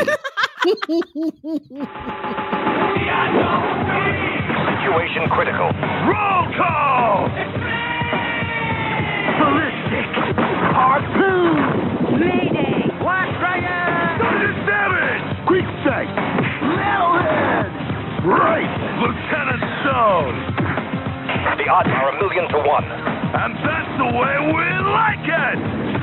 Situation critical. Roll call! Ballistic. Harpoon. Mayday. Black Dragon. Sergeant Savage! Quick sight. Metalhead. Right! Lieutenant Stone! The odds are a million to one. And that's the way we like it!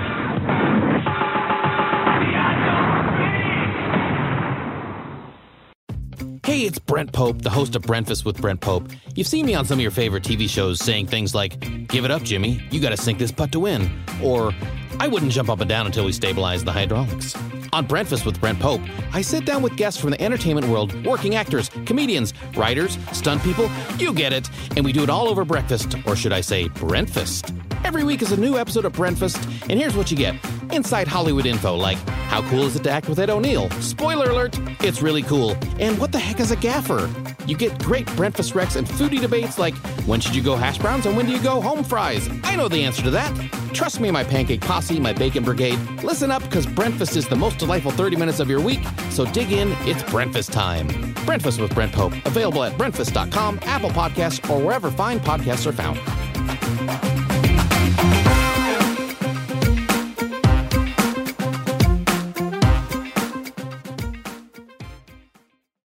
Hey, it's Brent Pope, the host of Breakfast with Brent Pope. You've seen me on some of your favorite T V shows saying things like, "Give it up, Jimmy. You gotta sink this putt to win." Or, "I wouldn't jump up and down until we stabilize the hydraulics." On Breakfast with Brent Pope, I sit down with guests from the entertainment world, working actors, comedians, writers, stunt people, you get it, and we do it all over breakfast, or should I say Brentfast. Every week is a new episode of Brentfast, and here's what you get. Inside Hollywood info, like how cool is it to act with Ed O'Neill? Spoiler alert, it's really cool. And what the heck is a gaffer? You get great Brentfast recs and foodie debates like, when should you go hash browns and when do you go home fries? I know the answer to that. Trust me, my pancake posse, my bacon brigade. Listen up, because Brentfast is the most delightful thirty minutes of your week, so dig in, it's Brentfast time. Brentfast with Brent Pope, available at brentfast dot com, Apple Podcasts, or wherever fine podcasts are found.